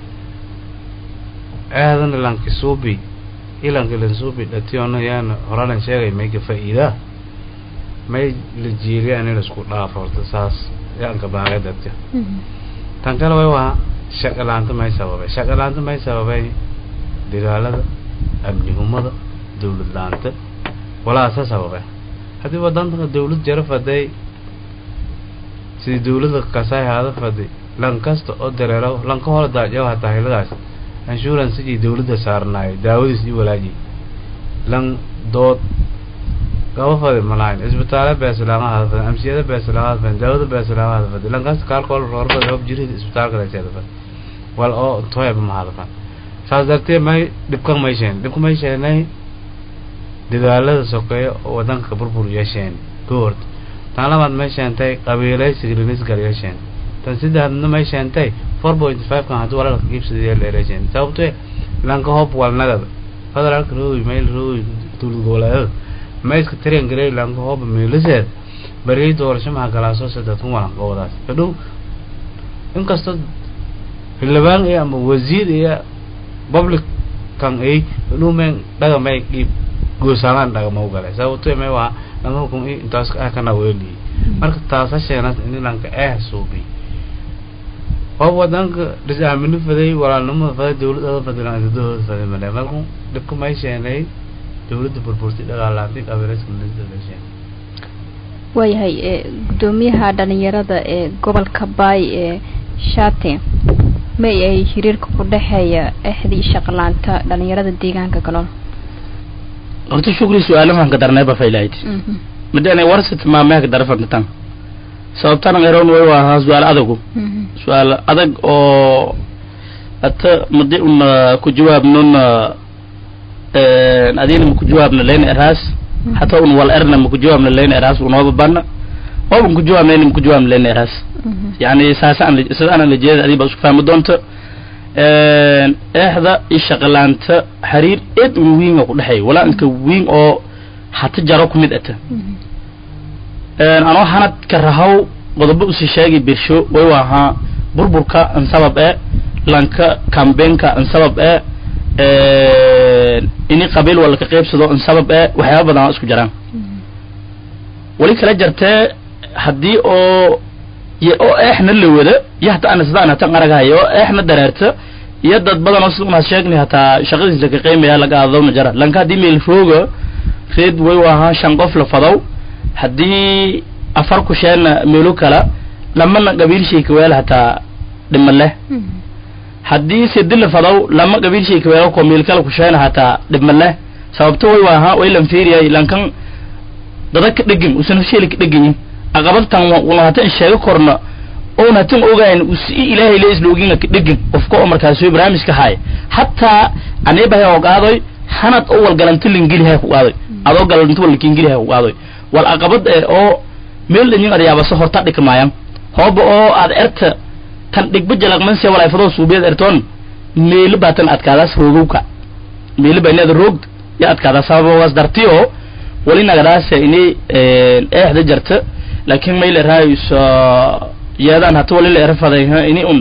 aadan lanki suubi ilanka lan suubi dhatiyoona yaan horan sheegay may ka faa'iida may la jiiriyaan in isku dhaafo saas yaan ka baaqay dadka tan kale way waa shaqalaanta may sababay shaqalaanta may sababay dagaalada amnigumada dawlad laanta wala asaas sababay hadii wadanta dawlad jarafaday si dawladda ka saayada faday lan kasta oo dareero lan ka hor daajo hata hiladaas insurance si dawladda saarnay daawadiis iyo walaaji lan dood gaba faday malaan isbitaal beeslaama hada amsiyada beeslaama hada daawada beeslaama hada lan kasta kaal kool roorba hab jirid isbitaal kala jeedaba wal oo tooyab ma hada saasdartee may dibkan may sheen dibkan may sheenay dagaalada sokeeyo wadanka burbur yeesheen goord tan labaad ma sheentay qabiilaysiga linis gareesheen tan saddexaadna ma sheentay four point five kan hadii wala qibsadii leereesheen sababtoo lanka hoob walnada federaalka rooy meel rooy dawlad goboleed ma iska tireen garay lanka hoob meelised bari doorasho ma galaaso saddex walan qowdaas hadhow in kasta hilbaan ay ama wasiir iyo public kan ay hadhow men dhaga may qib goosalaan dhaga ma galay sababtoo ma waa lama ku intaas ka kana weeli marka taas sheenas in lanka eh suubi oo wadanka dhisaaminu faday walaalnimo faday dawladda fadlan dawladda faday male malku dibku ma sheegnay dawladda burburti dhaqaalaantii qabiilka midnimada wayahay ee gudoomiyaha dhalinyarada ee gobolka Baay ee Shaate ma ay xiriirka ku dhaxeeya axdii shaqalaanta dhalinyarada deegaanka kale horta shukri su'aalahan ka darnay ba faylayd madana warsat ma ma ka darfantan sababtan garoon way waa su'aal adag su'aal adag oo ata muddo una ku jawaabnuna ee adina ku jawaabna leen eraas hatta un wal erna ku jawaabna leen eraas una babana oo ku jawaabna leen ku jawaabna leen eraas yani saasan sidaan la jeedo adiba isku fahmo doonto ee ehda ishaqalaanta xiriir eed weyn ku dhaxay wala inka weyn oo hatta jaro ku mid ata ee ano hanad ka rahaw qodobo u sheegay birsho way waha burburka an sabab ee lanka campaignka an sabab ee ee ini qabiil wala ka qaybsado an sabab ee waxyaabo badan isku jiraan wali kala jartay hadii oo iyo oo eexna la wada yahta ana sidaan tan qaragayo eexna dareerta iyo dad badan oo sidoo sheegnay hata shaqadiisa ka qiimeeya laga aadowna jara lanka hadii meel fooga reed way waha shan qof la fadaw hadii afar ku sheena meelo kala lamana qabiil shay ka weel hata dhimale hadii sidil la fadaw lama qabiil shay ka weel ko meel kala ku sheena hata dhimale sababtoo way waha way lan fiiriyay lankan dadka dhigin usan sheelka dhigin aqabtan wala hata sheego korna oo natin ogayn usi ilaahay lees loogina dhigin qofka markaas oo barnaamijka hay hatta aniba hay ogaaday hanad oo wal galanti lingilihay ku qaaday adoo galanti wal lingilihay ku qaaday wal aqabad oo meel in ariyaaba soo horta dhigmayaan hoob oo aad erta tan dhigba jalaqman si walaay fado suubeed erton meel baatan adkaadaas roogowka meel baynada roog ya adkaada sababo was dartiyo walina gadaas inay ee eexda jarta laakiin meel raayis yaadaan hata wali la erfaday inay una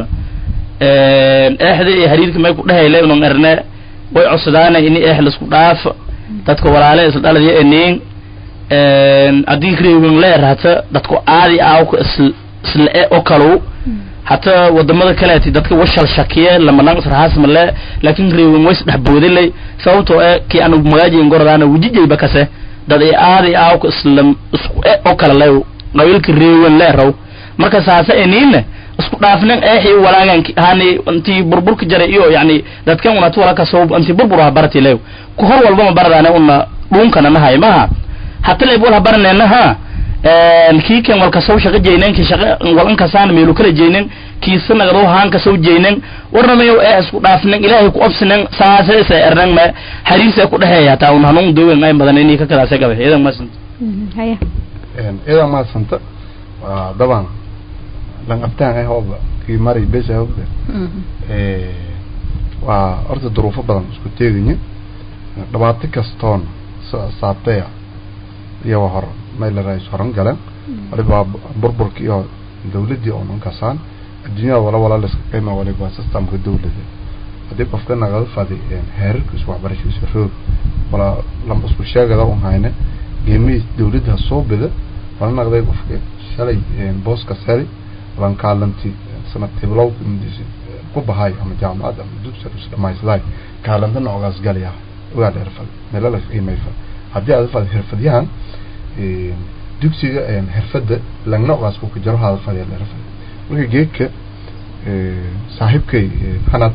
ee eexda ee xiriirka may ku dhahaylay inuu erne way cusdaana inay eex la isku dhaaf dadka walaalaha isla dhalay ineen ee adii reewan la erata dadku aadi aaw ku isla isla oo kale hata wadamada kale dadka washal shakiye lama nang sarhaas male laakiin reewan way isdhax boodilay sababtoo ee ki anu magaaji ingordana wajijay bakase dad ay aadi aaw ku islam isku oo kale lay qabiilka reewan la raw marka saasa eniina isku dhaafnan eexi walaagan hani inti burburka jaray iyo yani dadkan una tuwala ka soo anti burbura barti leew ku hor walba ma baradana una dhuunkana nahay ma hatta leebul barneena ha ee kiikan walka soo shaqo jeyneen ki shaqo walan ka saan meelu kala jeyneen kiisana gado haan ka soo jeyneen warnamayo ee isku dhaafnan ilaahay ku obsinan saasa ee ernan ma hariisa ku dhaheeya taa una hanun doowen ay badan inay ka kala sagaba idan ma sant haya een idan ma santa waa daban lan abtaan ay hooba ki mari beesha hooba ee waa orda duruufo badan isku teegayeen dhawaato kastoon saataya iyo hor meel raay soran galan waliba burburki iyo dawladii oo non kasaan adduunyada wala wala la qiimo waliba systemka dawladda hadii qofka naga fadi heerka isku waxbarashadiisa roog wala lama isku sheegada oo hayna geemi dawladda soo bida wala naqday qofka shalay booska sari wala kaalanti sanad tiblow indisi ku bahay ama jaamacad ama dugsiga dhamaysday kaalanta noogaas galaya uga dheerfal meel la qiimeeyo hadii aad fad xirfadyahan ee dugsiga ee xirfada langna ogaas ku jiro hada fadhiya dheerfal marka geedka ee saaxiibkay hanad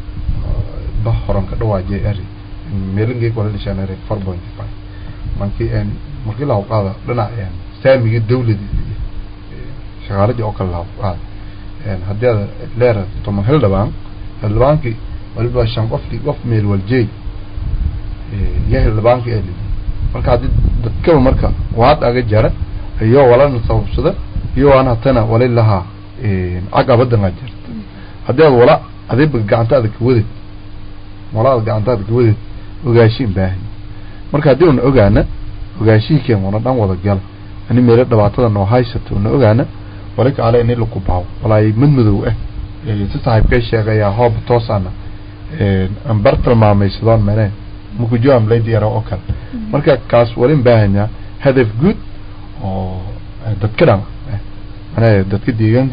ba horan ka dhawaajay ari meelingeey wala lishanare four point five markii aan markii la qaado dhinaca saamiga dawladda shaqaaladii oo kala laab een hadii leer toma heldabaan heldabaanki waliba shan qofti qof meel waljay ee yahay heldabaanki ee marka hadii dadka marka waad aga jara iyo wala sababsada iyo ana tana walilaha ee aqabada ma jirto hadii wala adiib gacantaada ka wadid wala gacantaada ka wadid ogaashin baahan marka hadii uu ogaana ogaashiikeen wana dhan wada gal ani meel dhawaatada noo haysato noo ogaana wala ka alay in la ku baaw wala ay mid madow ah ee si saaxiibkay sheegaya hoob toosana ee ambartal maamaysadaan meena muku joom leeyahay oo kale marka kaas walin baahanya hadaf guud oo dadka dhan ana dadka deegaanka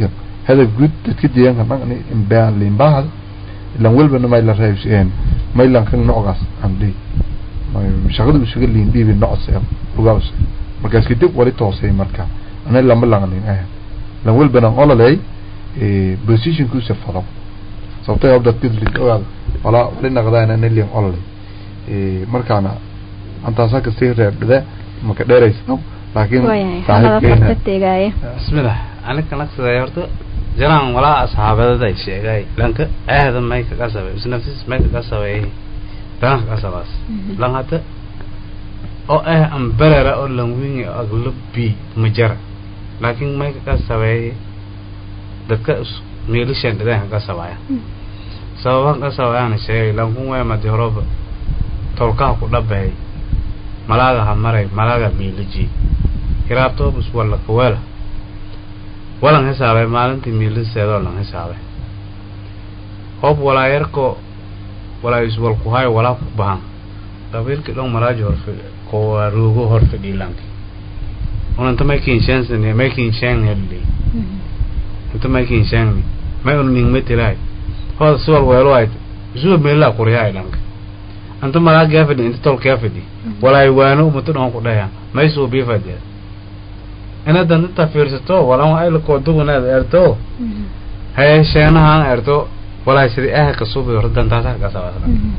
هذا جود تكدي أنا ما إني إمبان لإمبان لان ولبنا ما يلا رأيش إن ما يلا كان نقص عندي ما شغل بشغل اللي يندي بالنقص يا وقاص ما كاس كتب ولا توصي مركا أنا لما لا عندي إيه لان ولبنا الله لي بوزيشن كوسف فرام صوتي أبدأ تدري أول ولا لنا غدا أنا اللي الله لي مركا أنا أنت أساك السير ده ما كدير يسنو لكن هذا فرصة تجاي بسم الله أنا كنت سيارته جران ولا أصحاب هذا الشيء جاي لأنك هذا ما يكسب بس نفس ما يكسب إيه لأنك كسب بس لأن هذا أو إيه أمبرر أو لونغيني أغلب بي مجرد لكن ما يكسب إيه دك ميليشن ده كسب إيه سواء كسب إيه نشيء لو هو ما تهرب تلقاه كله بهي ملاذ همري ملاذ ميلجي كرابتو بس ولا كولا ولا حسابه مالنتي ميل سيدو ولا حسابه هوب ولا يركو ولا يسول كوهاي ولا كبان قبل كده مراجع في كو روغو هور في ديلانك وانت ما كاين شانس ني ما كاين شان اللي انت ما كاين شان ما يقول من متلاي هذا سؤال ويرويت زو ميلا كوريا لانك انت مراجع في انت تول كافدي ولا يوانو متنو كدايا ما يسو بيفدي أنا دنت تفيرستو ولا ما أيل كودو أنا أرتو هاي شينها أرتو ولا يصير أه كسوب يرد دنت هذا كسبة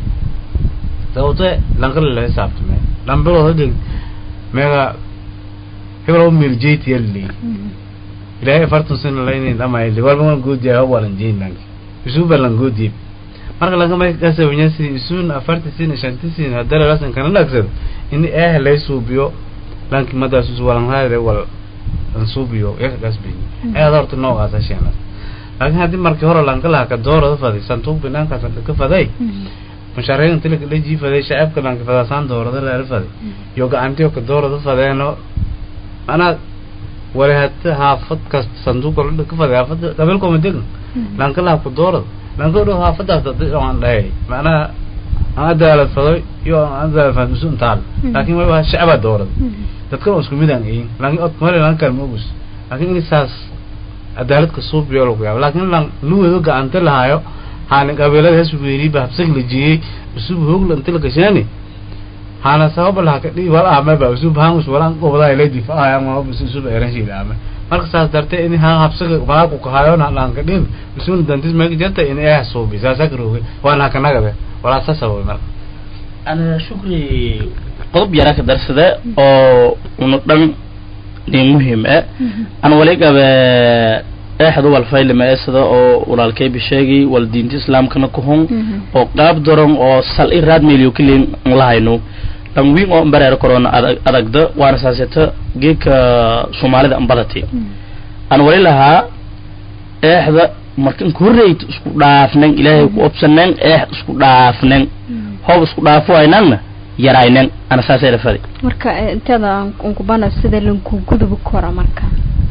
توته لانكل اللي سافت مه لامبلو هدين ميغا هبلو ميرجيت يلي إلى فرتون سن لين لما يلي والبون جود جا هو لنجين لانك يسوب لنجود جيب مرة لانك ما يكسب ونيسي يسون أفرت سين شنتي سين هذا راسن كان لكسر إني أه ليسوا بيو لانك ما داسوس ولا هذا ولا نسوبيو يكاس بيني أنا دارت النوع هذا شيء لكن هذه مركي هورا لانكلها كدورة فدي سنتوق بنان كسر كفدي مشارين تلك اللي جي فدي شعب كلام كفدا سان دورة ده لا فدي يوقع أنتي وكدورة ده فدي إنه أنا ولا هت هافت كس صندوق ولا كفدي هافت قبلكم مدين لانكلها كدورة لانكلها هافت هافت عن لا ما أنا هذا على الفضي يو هذا فنسون تعال لكن ما هو شعب الدورة تذكروا اسكو ميدان إيه لكن أتمنى لان كان موجود لكن الإساس أدارت كسوب بيولوج يعني لكن لان لو يوقع أنت لهايو هان قبيلة هسبيري بحبسك لجيه بسوب هوق لأنت لكشاني هان سبب لها كذي ولا عمل بسوب هانوس ولا قبضة إلى دفاع يا ما بسوب إيرانشي لعمل مرك ساس درته إني هان حبسك بلاك وكهايو نحن كذين بسون دنتيس ما يجت إني إيه سوبي ساسك روي وأنا كنا كذا ولا ساسوي مرك أنا شكري قطب يراك درس ده أو ونقدم لمهم أه أنا وليك ب أحد هو الفايل ما أسده أو ولا الكيب الشيء والدين الإسلام كنا كهون أو قاب درم أو سال إراد مليو كلين ملاينو لما وين أو برا كورونا أدق ده وأنا ساسيته جيك سومالي ده أمبارتي أنا ولي لها أحد مركن كوريت اسكو دافنن إلهي كو أبسنن أحد اسكو دافنن هو اسكو دافو أينن يراينن أنا ساسي رفضي مركا انتظر أنكو بانا سيدا لنكو قدو بكورا مركا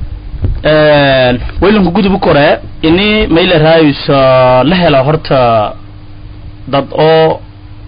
أه ويلنكو قدو بكورا إني ميلا رايس لهلا هورتا ضد أو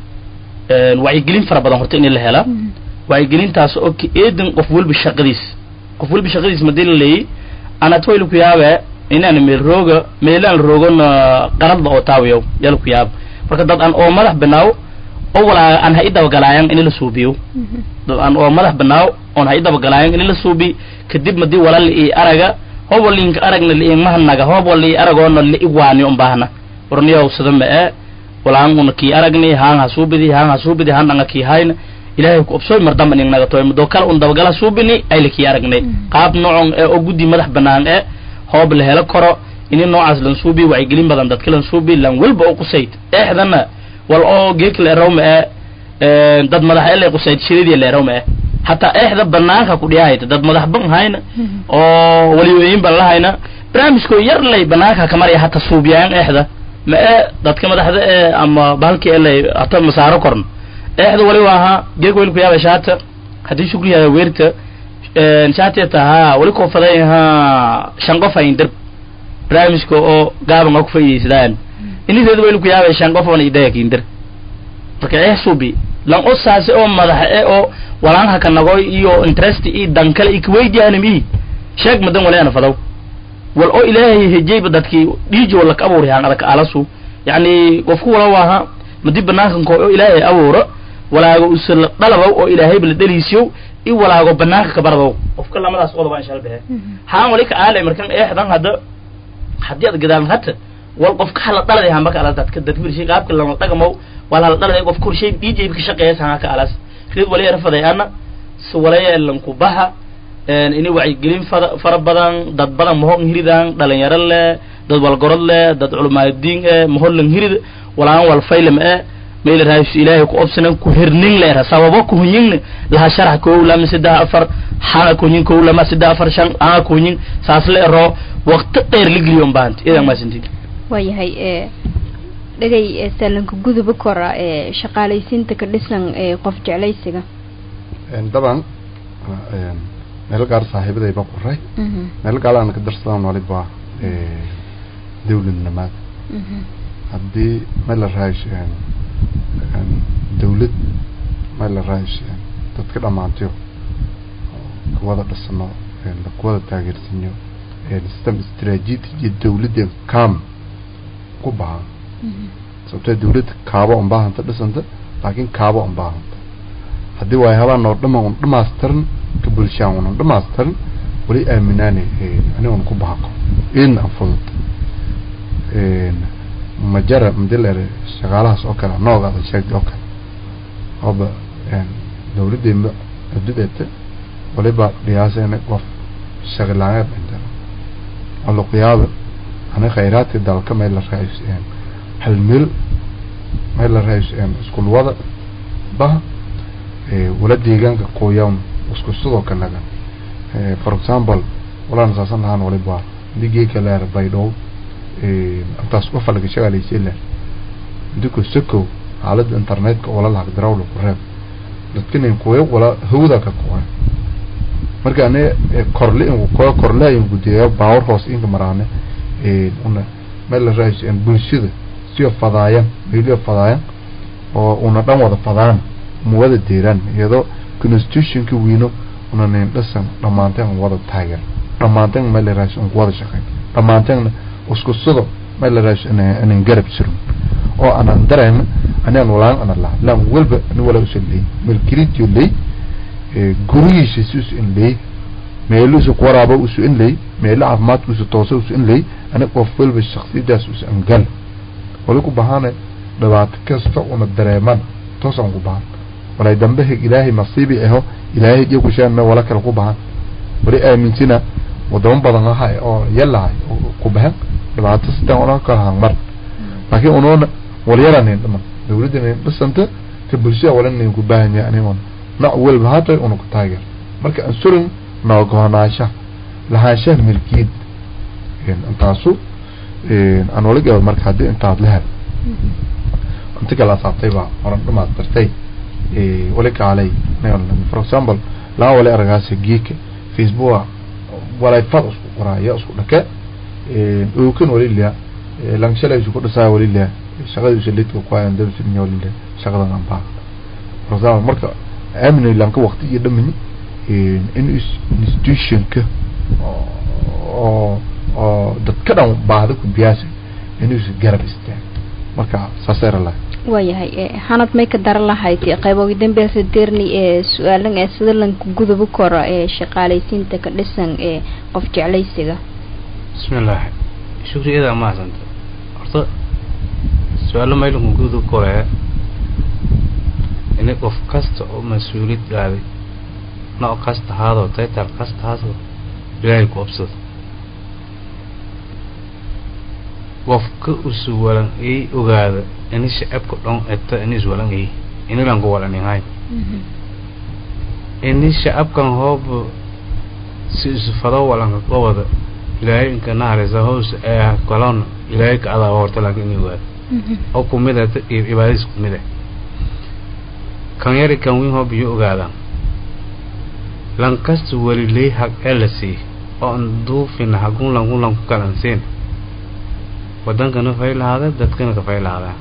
وعيقلين فرابضان هورتا إني لهلا وعيقلين تاس أوكي إيدن قفول بالشاقديس قفول بالشاقديس مدين اللي أنا تويلو كيابا إني أنا ميروغا ميلا الروغون قرد أو تاويو يالو كياب مركا ضد أن أو ملح بناو أولا أن هيدا وجلاين إني لسوبيو أن أو ملح بناو أن هيدا وجلاين إني لسوبي كدب مدي ولا اللي أرجع هو اللي إنك أرجع اللي مهنا جا هو اللي أرجع أن اللي إغواني أم بهنا ورنيا وصدم بقى ولا عنكم كي أرجعني هان هسوبي دي هان هسوبي دي هان نعكي هاين إلهي كوبسوي مردم إنك نعتوي مدوكال أن دبجلا سوبني أي لكي أرجعني قاب نوع أوجودي ملح بنان هو بالهلا كرا إني نوع أصلا سوبي وعيقلين بدن دتكلم سوبي لان ولب أو قصيد إحدانا والأو جيك لروم إيه دد مدح إلا قصيد شريدي لروم إيه حتى إحدى بناك كودي هاي دد مدح بن هاينا أو وليوين بالله هاينا برامسكو يرلي بناك كماري حتى سوبيان إحدى ما إيه دد كمدح إيه أما بالكي إلا أتم مسارو كرن إحدى وليوها جيك ويلكو يا بشات هدي شكري يا ويرت نشاتي تها ولكو فدايها شنقفا يندر برامسكو أو قابل مكفي يسدان إني زاد ويلكو يا شنقفا ونيداك يندر marka ee suubi lan oo saasi oo madax ee oo walaanha ka nagoy iyo interest ii dankale ii kuweydiyaanimi sheeg madan walaana fadaw wal oo ilaahay hejay badadkii dhiijo wala ka abuuray aan adag alasu yani qofku wala waha madi banaankan ko oo ilaahay abuuro walaago usal dalaba oo ilaahay bil daliisiyo i walaago banaanka ka barado qofka lamadaas qodob aan shalbay haan wali ka aalay markan eexdan hada hadii aad gadaan hata wal qofka hala daladay hamba ka ala dadka dadka wiilshay qaabka lama dhaqmo wala hala daladay qof kurshay dhiijay ka shaqeeysan ka alas rid wali rafaday ana suwalaya lan ku baha een ini wacyi gelin fara badan dad badan mohon hiridaan dhalinyaro le dad wal gorod le dad culumaaddin ee mohon hirid walaan wal faylam ee meel raayis ilaahay ku obsanan ku hirnin leera sababo ku hunyin la sharax ko la masida afar xana ku hunyin ko la masida afar shan ana ku hunyin saas leero waqti dheer ligriyon baant idan ma sinti wayahay ee dhagay ee salanka guduba kora ee shaqaalaysiinta ka dhisan ee qof jeclaysiga een daban een meel gaar saaxiibaday ba qoray meel gaar aan ka darsadaan waliba ee dawladnimada haddii meel raayis een dawlad meel raayis dadka dhamaantiyo wada dhisno een wada taageersiinyo ee system istiraatiiji dawladda kam ku baahan sababtoo dawladda kaabo u baahan ta dhisanta laakiin kaabo u baahan haddii way habaan oo dhama un dhamaastiran ka bulshaan un dhamaastiran wali aaminaanay ee anigu ku baaqo in afudud ee majara madilar shaqaalahaas oo kale nooga ah sheegay oo kale haba een dawladda adduunyada waliba dhiyaasana qof shaqaalaha inta alla qiyaada ana khayraadka dalka meel la raayeen hal mil meel la raayeen isku wada ba ee wala deegaanka qoyaan isku sidoo kale ee for example wala nasaasan lahaan waliba digay kale baydo ee taas qof laga shaqaaleeyay la diko sako xaalada internetka wala la drawlo qoreeb dadkina qoyo wala hawada ka qoyo marka ana korle in qoyo korle in gudiyo power house in marane ee una meel la raayeen bulshada si fadaaya meelo fadaaya oo una dhan wada fadaan muwada deeran iyadoo constitution ka wiino una neen dhasan dhamaanteen wada taageer dhamaanteen meel la raayeen wada shaqeyn dhamaanteen isku sido meel la raayeen in garab jirin oo ana dareen ana walaan ana la la walba in wala usleey meel kiritiyo leey ee gurigiisa sus in leey meelo soo qoraaba usu in leey meelo caafimaad usu tooso usu in leey ana qof walba shakhsiyadaas usu angal wali ku baahane dhawaad kasta una dareeman toosan ku baahan wala dambe ilaahi nasiibi aho ilaahi iyo ku sheena wala kala ku baahan wali aamintina wadon badan ah oo yalaay ku baahan dhawaad kasta una ka hamar laakiin unoona wali yaraneen dhama dawladda dhisanta ka bulshada wala inay ku baahan yahay on na walba hata una ku taageer marka aan surin noogonaasha lahaanshaha milkiid in intaasu ee aan wali gaar marka hadii intaad leeyahay inta kala saabtay ba oran dhamaastirtay ee wali kaalay for example la wali aragaas geek facebook wala fad isku qoraayo isku dhaka ee oo kan wali leeyahay lan shalay isku dhasaa wali leeyahay shaqada uu shilid ku qaadan dad si ñoo leeyahay shaqada aan baa for example marka amni lan ka waqti iyo dhamin ee in institution ka oo oo dadka dhan baahda ku biyaasay inuu si garab istaan marka saasay la wayahay ee hanad may ka dar lahayd qaybo dambeeyay deerni ee su'aalan ee sida lan ku gudubo koro ee shaqaalaysiinta ka dhisan ee qof jeclaysiga bismillaah shukriyeeda ma ahsanta horta su'aalo may lan ku gudubo koro in qof kasta oo mas'uuliyad qaaday nooc kasta haado title kasta haado ilaahay ku obsado qofka usu walan ay ogaada in shacabku dhan eta in is walan ay in lan ku walan yahay in shacabkan hoob si isu fado walan ka wada ilaahay inka naaraysa hoos ee kolon ilaahay ka ada horta laakiin iyo oo kumida ibaadis kumida kan yari kan win hoob iyo ogaada lan kasta wali leey haq elasi oo duufin hagun lan lan ku kalansin wadankana faylaada dadkana ka faylaada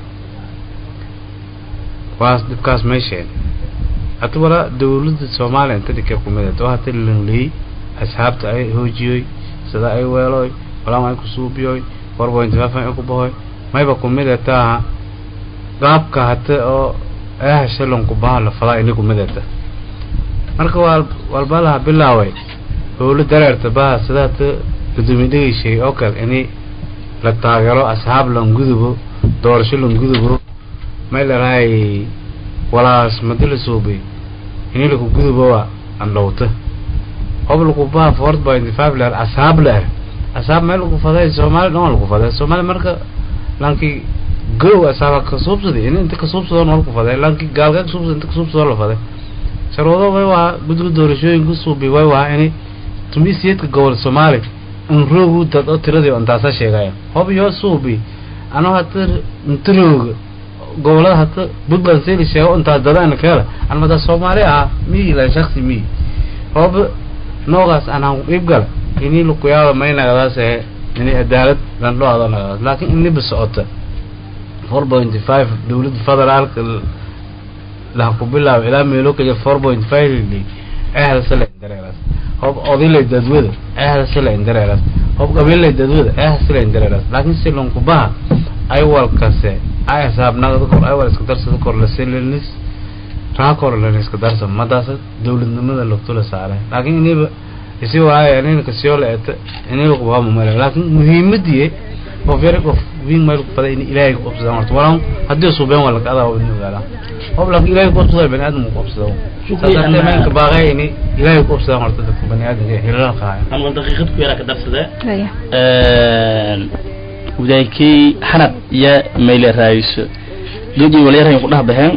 waas dibkaas meesheen atwara dawladda Soomaaliya inta dikay kumida oo hata lan leey asxaabta ay hoojiyay sida ay weeloy wala ma ku suubiyoy four point five ay ku bahoy mayba kumidata qaabka hata oo ah shalon ku bahala fala inay kumidata marka wal walbala bilaaway howlo dareerta baa sidaata gudumidii shay oo kale inay la taageero asxaab lan gudubo doorasho lan gudubo may la raay walaas madal suubi inay lagu gudubo waa aan lawta قبل كوبا four point five لر أصحاب له أصحاب ما لقوا فضاء سومال نو لقوا فضاء سومال مركا لانكي جو أصحاب كسوب صدي إن أنت كسوب صدق نو لقوا فضاء لانكي قال كسوب أنت كسوب صدق ولا فضاء شروطه ويا بدو دورشوا ينقص صوبي ويا يعني تمي سيد كقول سومالي نروح تد أتردي أنت أسا شيء غاية هو بيو صوبي أنا هتر نتروح قوله هتر بود بنسيل الشيء أنت هتدرى كلا أنا مدا سومالي آه مي لا شخصي مي هو نوغاس أنا يبقى إني لو كيا ما ينقصه إني أدارت لان لو هذا نقص لكن إني بسقطه four point five دولة فدرال كل لا قبلا إلى ملوك ج four point five اللي أهل سلة إندريلاس هو أضيل الددود أهل سلة إندريلاس هو قبيل الددود أهل سلة إندريلاس لكن سلون كباه أيوال كسر أي حساب نقد كور أيوال إسكتر سكور لسلنيس راكور لنيس كدار سما داس دولة نمدا لقطة سعره لكن إني يسوي هاي إني كسيول أت إني لقبها مملة لكن مهم دي وفيرك وفين ما يلقى فده إني إلهي قبض زمان ولهم هدي صوبين ولا كذا وإنه قاله هو لكن إلهي قبض زمان بني آدم قبض زمان سأتكلم من كباغي إني إلهي قبض زمان تدك بني آدم هي هلا خاين أنا من دقيقة كبيرة كدرس ده وذاكي حنب يا ميل الرئيس دوجي ولا يرى يقولها بهن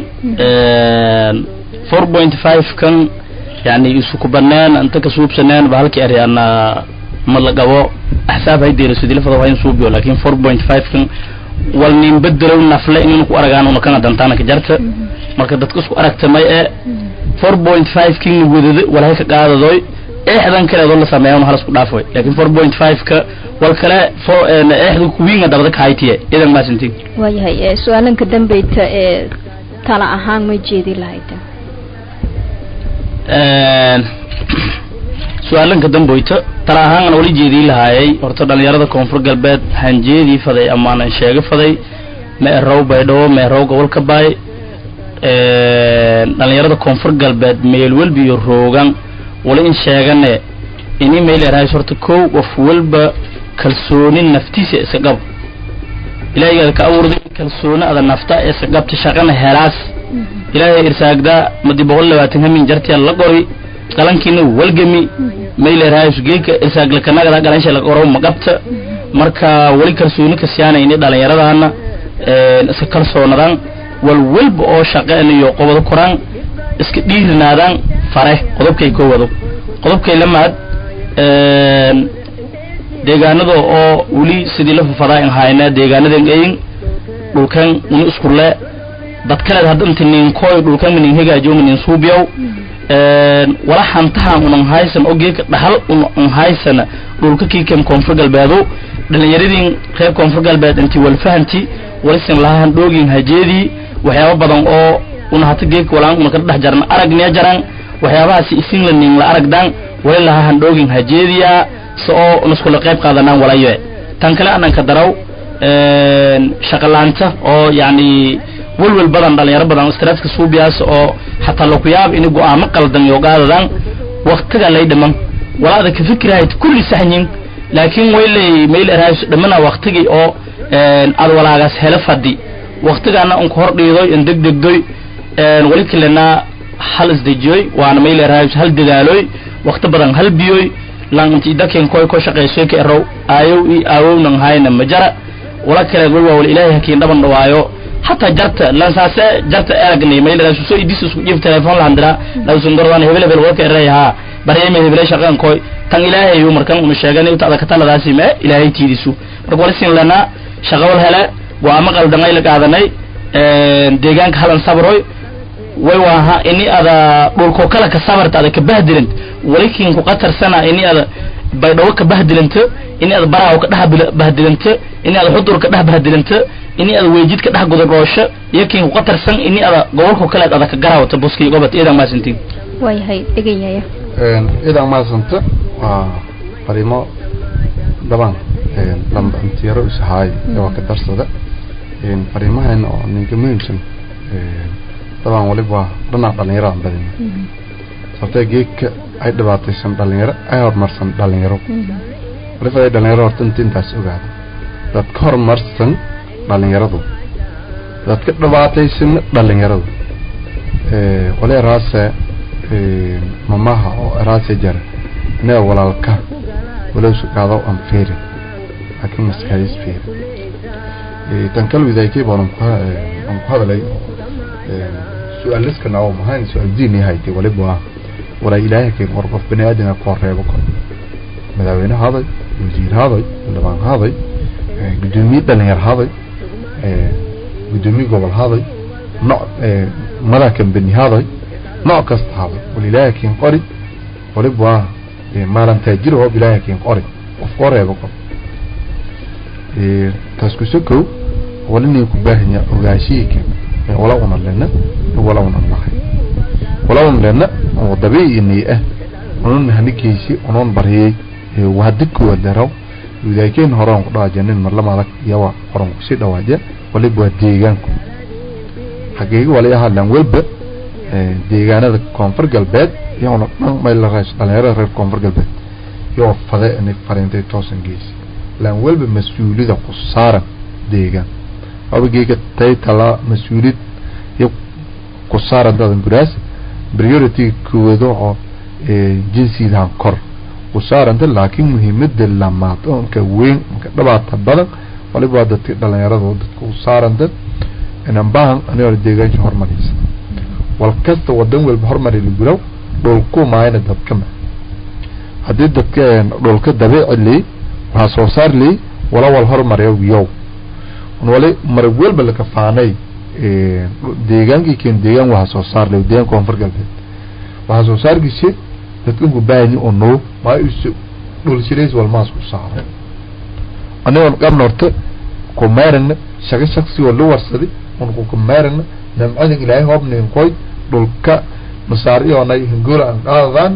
four point five كان يعني يسوق بنان أنت كسوب سنان بهالك أري أنا ملقوا حساب هيدي رسدي لفظ وين سوبي ولكن four point five كان والنين بدروا النفلة إنه نكو أرجعنا ونكنا دنتانا كجرت ما كدت كسو أرجت ما إيه four point five كان وجود ولا هيك قاعد ذوي إحدى كلا ذول سماهم هرس قدافوي لكن four point five ك والكلا فو إحدى كوين دبدك هايتيه إذا ما سنتي ويا هي سؤالا كدم بيت تلا أهان ما يجيدي لايته سؤالا كدم بيت ترى أهان أنا ولي جيدي لهاي ورتو دليرة كونفور قلبت هنجيدي فذي أمانة شيء فذي ما الرو بيدو ما الرو قول كباي دليرة كونفور قلبت ميلول بيروغان ولين شيئا إني ميل رأي صورت كو وفول بكلسون النفتيس إسقاب إلهي كأورد كلسون هذا النفتا إسقاب تشغل هراس إلهي إرساق دا مدي بقول لواتنها من جرتي الله قوي قلن كينو والجمي ميل رأي سجيك إرساق لكنا قلا قلنش لقرو مقبت مركا ولي كلسون كسيانا إني دالا يردانا إسكالسون ران والولب أو شقان يوقوض القرآن إسكدير نادان فرح قضب كي كوضو قضب كي لما هاد deegaanada oo wali sidii la fafadaan hayna deegaanada ay dhulkan uu isku leh dad kale hadda intiin kooy dhulkan min hagaajo min suubiyow ee wala xantaha unan haysan oo geek dhaxal unan haysan dhulka kiikan koonfur galbeedo dhalinyaradii qeyb koonfur galbeed intii wal fahanti walisan lahaan doogin hajeedii waxyaabo badan oo una hata geek walaan una ka dhax jarna aragniya jaran waxyaabahaas isin la nin la aragdan wala lahaan doogin hajeediya soo nusku qeyb qaadanaan walayo tan kale anan ka daraw ee shaqalaanta oo yaani walwal badan dhalinyaro badan istiraadka suubiyaas oo hatta loo yaab in go'aamo qaldan iyo qaadadan waqtiga lay dhaman walaada ka fikraayt kulli sahnin laakiin waylay meel araas dhamana waqtigii oo ee ad walaagaas hela fadhi waqtigaana on kor dhiido in degdegdoy ee wali kalena hal isdeejoy waana meel araas hal dagaaloy waqti badan hal biyoy لانتي دكين كوي كوي شقي سويك إرو آيو إي آيو نهاينا مجرى ولا كلا يقول والإله هكين دبن روايو حتى جرت لانساسة جرت أرقني ما يلا سوسو يديسو يف تلفون لهندرا لو سنقردان هبلا بالوقت الرأيها بريمي هبلا شقان كوي كان إلهي يوم مركان ومشاقاني وتعالى كتالا داسي ما إلهي تيديسو رقوالسين لنا شغول هلا وعمقل دنغي لك آذاني ديغان كهلان صبروي ويوها إني هذا بولكو كلا كسبرت هذا كبهدلنت ولكن كقطر سنة إني هذا بيدوك كبهدلنت إني هذا براو كده بهدلنت إني هذا حضور كده بهدلنت إني هذا ويجد كده جود الروش يمكن كقطر سنة إني هذا بولكو كلا هذا كجراو تبصكي قبت إذا ما سنتين واي هاي دقيقة يا إذا ما سنت آه بريمو طبعا lamba intiyaro ishaay waa ka darsada fariimahan oo ninka muhiimsan طبعا waliba dhanac dhalinyarada badan sabtay geedka ay dhibaataysan dhalinyaro ay hormarsan dhalinyaro waliba ay dhalinyaro horta intaas ogaado dadka hormarsan dhalinyaradu dadka dhibaataysan dhalinyaradu ee wali raasa ee mamaha oo raasa jar inay walaalka walaw shaqado aan fiirin laakiin maskaxdiis fiirin ee tan kale widaykii baan ku aan ku hadalay سؤال لسه ناو مهان سؤال ديني هايتي ولا بوا ولا إلهي كي مرقف بني آدم قرر بكم مداوين هذا وزير هذا اللبان هذا قدومي دلنير هذا قدومي قبل هذا نوع ملاكم بني هذا نوع كست هذا والإلهي كي قرر ولا بوا ما لم تجره بإلهي كي قرر وفقرر بكم تسكو سكو ولن يكون باهنيا وغاشيك ولا ون لنا ولا ون الله ولا ون لنا وضبي إني أه ونن هنيكيسي ونن بريه وهدك ودرو إذا كان هرام قطع جنين مرلا مالك يوا هرام كسيد واجه ولا بوديجانكم حقيقة ولا يهال لان ولب ديجانا ذا كونفر قلبات يوم ما يلا غاش على هذا غير كونفر قلبات يوم فضاء إنك فرنتي توسن جيس لان ولب مسؤولية ذا قصارة ديجان أو جيك تاي تلا مسؤولية يو قصارا دادن براس بريورتي كودو جنسي دان كور قصارا دل لكن مهمة دل لما تون كوين كدبات بدن ولا بعد تدل يراد قصارا دل إن بان أنا أريد ديجان شهر مريض والكست ودن والبحرمري اللي جرو دولكو معنا دب كمان هدي دب كان دولك دبيع اللي وهالصوصار لي ولا والهرمري ويو ولي مرغول بلك فاني deegaankii keen deegaan waxa soo saar leh deegaan koonfur galbeed waxa soo saar gisay dadku ugu baahan oo noo ma isu dhul shireys wal maas ku saaray anoo qab norte ko meeran shaqa shakhsi oo loo warsaday oo ku meeran namcada ilaahay hobneen koy dhulka masaari oo nay hingura aan qaadan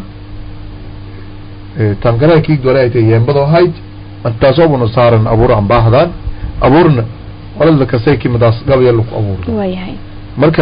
ee tangara ki golaytay yeembado hayd antaasoo bano saaran abuur aan baahdaan abuurna wala ka sayki madaas gabayl ku abuur waayahay marka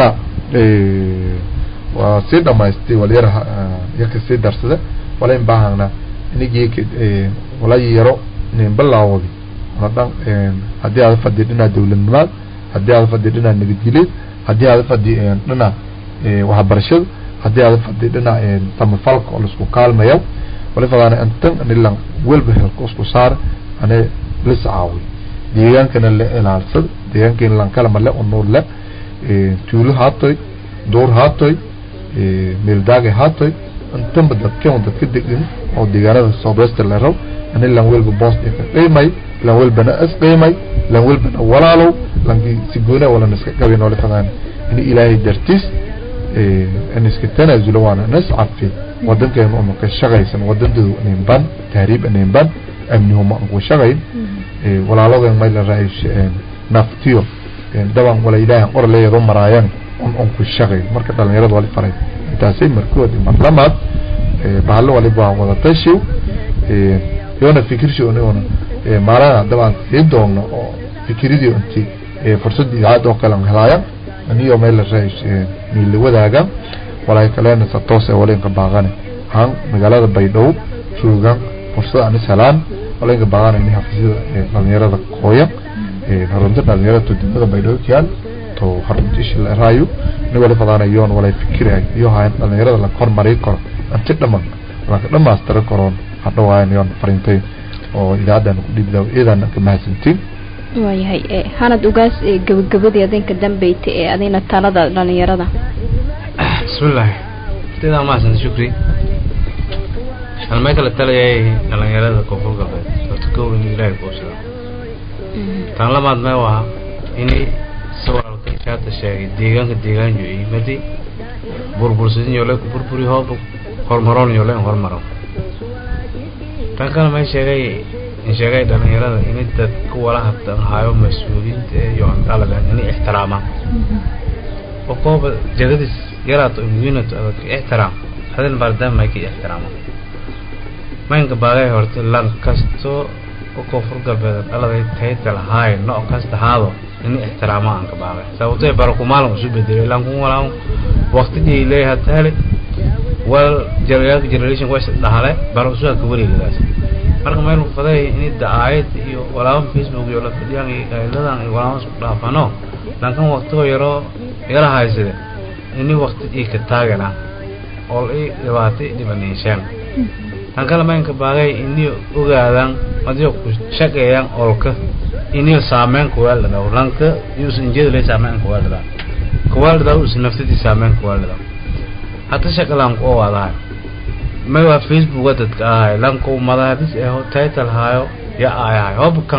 ee waa si dhamaystay waliyaha yaka si darsada wala in baahana inigii ee wala yaro nin balaawdi wadan ee hadii aad fadhidina dawladnimada hadii aad fadhidina nabadgelyo hadii aad fadhidina ee waxa barashada hadii aad fadhidina ee tamfalka oo isku kaalmayo wala fadana antan nilan walba halka isku saar ana lisaawi deegaankana la ilaalsad deegaankan lan kala male oo nool la ee tuulo haatay door haatay ee meeldaag haatay intan badadka oo dadka degan oo deegaanada Southwest la raaw ana lan walba boos ee qiimay lan walba as qiimay lan walba walaalo lan si goona wala naska qabin wala fadaan in ilaahay dartis ee an iska tanaazulo wana nas afi wadankan oo ka shaqaysan wadandoodu in ban taariib in ban amnihum oo shaqayn ee walaalada ma la raayis naftiyo daban wala ilaahay qor leeyahay marayaan on ku shaqay marka dhalinyarada wali faray intaasay markood marlamaad ee bahalo wali baa wada tashi ee yoona fikirshi oo ee marana daban sidoono oo fikiridii intii ee fursadii aad oo kala helaayaan aniyo meel la raayis meel wadaaga wala kaleena satoos ee walinka baaqane han magaalada Baydhabo joogan fursad aan salaan walinka baaqane in xafiisyada dhalinyarada qooya ee harunta dhalinyarada tudimada Baydhabo kiyaan to harunta shil raayo ni wala fadanayoon wala fikiray iyo haan dhalinyarada la kormaray karo anti dhaman la dhamaastar karo hadda waayaan farintay oo ilaadan ku dhibdo iidan ka mahadsantiin waayahay ee hanad ugaas ee gabagabadii adinka dambeeyay ee adina talada dhalinyarada bismillaah tada ma san shukri halmay kala talay dhalinyarada koonfur galbeed horta kooban ilaahay ku soo tan lamaad ma waa inay soo alkaashada sheegay deegaanka deegaan jooy madi burbursan iyo la burburi hoob hormaroon iyo la hormaro tan kale ma sheegay in sheegay dhalinyarada inay dad ku wala habtan hayo mas'uuliyiinta iyo dhalinyarada inay ixtiraamaan oo koob jadadis yaraato inuu ixtiraam hadal bardam ma ki ixtiraamo ma inka baagay horta lan kasto koonfur galbeed dhaladay title high nooc kasta haado in ixtiraamo aan ka baaqay sababtoo ah barku maalin u bedelay lan ku walaan waqtigii leeyahay taale wal jarayaak generation way dhaxale baro soo ka wareegayas marka meel ku faday in daayad iyo walaal Facebook iyo la fidiyaan ay ladan ay walaal isku dhaafano laakiin waqtiga yaro yara haysade in waqtigii ka taagana oo ay dhibaatay dhibaneysaan tan kale ma in ka baaqay in ogaadan madiyo ku shaqeeyaan olka in saameyn ku waalada lanka iyo sinjeed leh saameyn ku waalada ku waalada uu naftiisa saameyn ku waalada hatta shaqalaan ku wadaay ma waa Facebook dadka ah lanka madaxdiis ee title haayo ya ay hob kan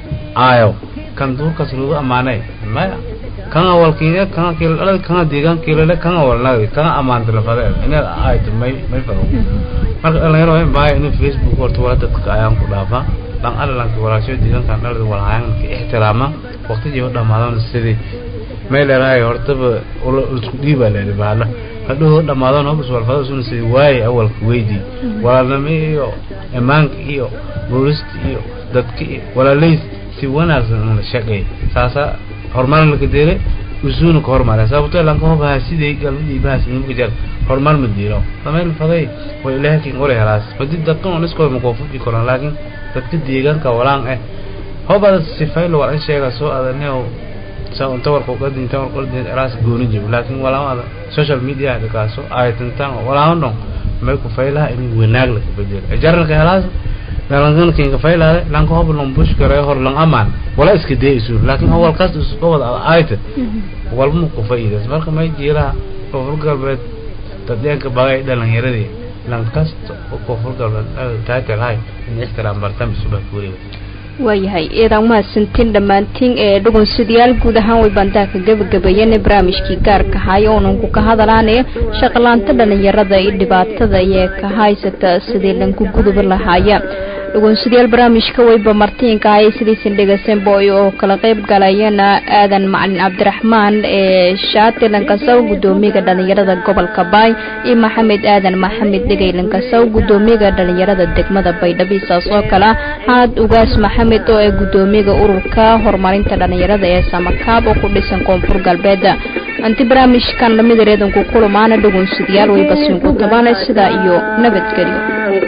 ayo kan duurka soo amaanay ma kan awalkiina kan kale kan deegaan kale kan awalna kan amaanta la faday in ay may may faro marka la yaro in baa in Facebook horta wala dadka ayaan ku dhaafa dan alla ku walaasho deegaanka dhalada walaayan ka ixtiraama waqtiga oo dhamaadaan sidii meel ay horta oo isku dhiiba leeyahay hadoo dhamaadaan oo soo falfado soo si way awal weydii walaalnimo iyo amaanka iyo booliska iyo dadka walaaleys si wanaagsan la shaqeey saasa hormar la kadeeray usuun ka hormar sababtoo lan ka baa sidii galmadi baas in ku jar hormar ma diiro tameel faday way ilaahay ngore halaas badid dadka oo isku ma qoofdi koran laakiin dadka deegaanka walaan eh hobada si fayl war in sheega soo adanay soo inta war ku qadin inta war ku qadin raas gooni jib laakiin walaawada social media ka kaaso ay tantan walaawno ma ku faylaha in wanaag la bedel jarnka halaas dalangan kinga faylaha lan ko hob lon bush kare hor lan amaan wala iska deeyso laakiin awal kaas isku wada ayta wal mu ku fayda marka may jiira koonfur galbeed dadka bagay dhalinyaradii lan kaas koonfur galbeed taakal hay in ixtiraam bartam suba kuuriga waayahay eedan ma santin dhamaantiin ee dhugun sidayaal guud ahaan way bandaaka gabagabeeyeen barnaamijkii gaarka haay oo ku ka hadalaanay shaqalaanta dhalinyarada iyo dhibaatada ee ka haysata sidii lan ku gudub lahaaya dhugun sidayaal barnaamijka way ba martiinka ay sidii sindhigasan booy oo kala qayb galayana aadan macalin cabdiraxmaan ee shaatilan ka soo gudoomiga dhalinyarada gobolka Baay iyo maxamed aadan maxamed dhigaylan ka soo gudoomiga dhalinyarada degmada Baydhabo soo kala haad ugaas maxamed oo ee gudoomiga ururka horumarinta dhalinyarada ee Samakaab oo ku dhisan koonfur galbeed anti barnaamijkan lamid reedan ku kulmaana dhugun sidayaal way basin ku tabaan sida iyo nabadgelyo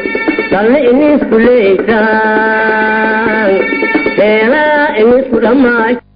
dalla inis kuleytaan heela inis kulamaay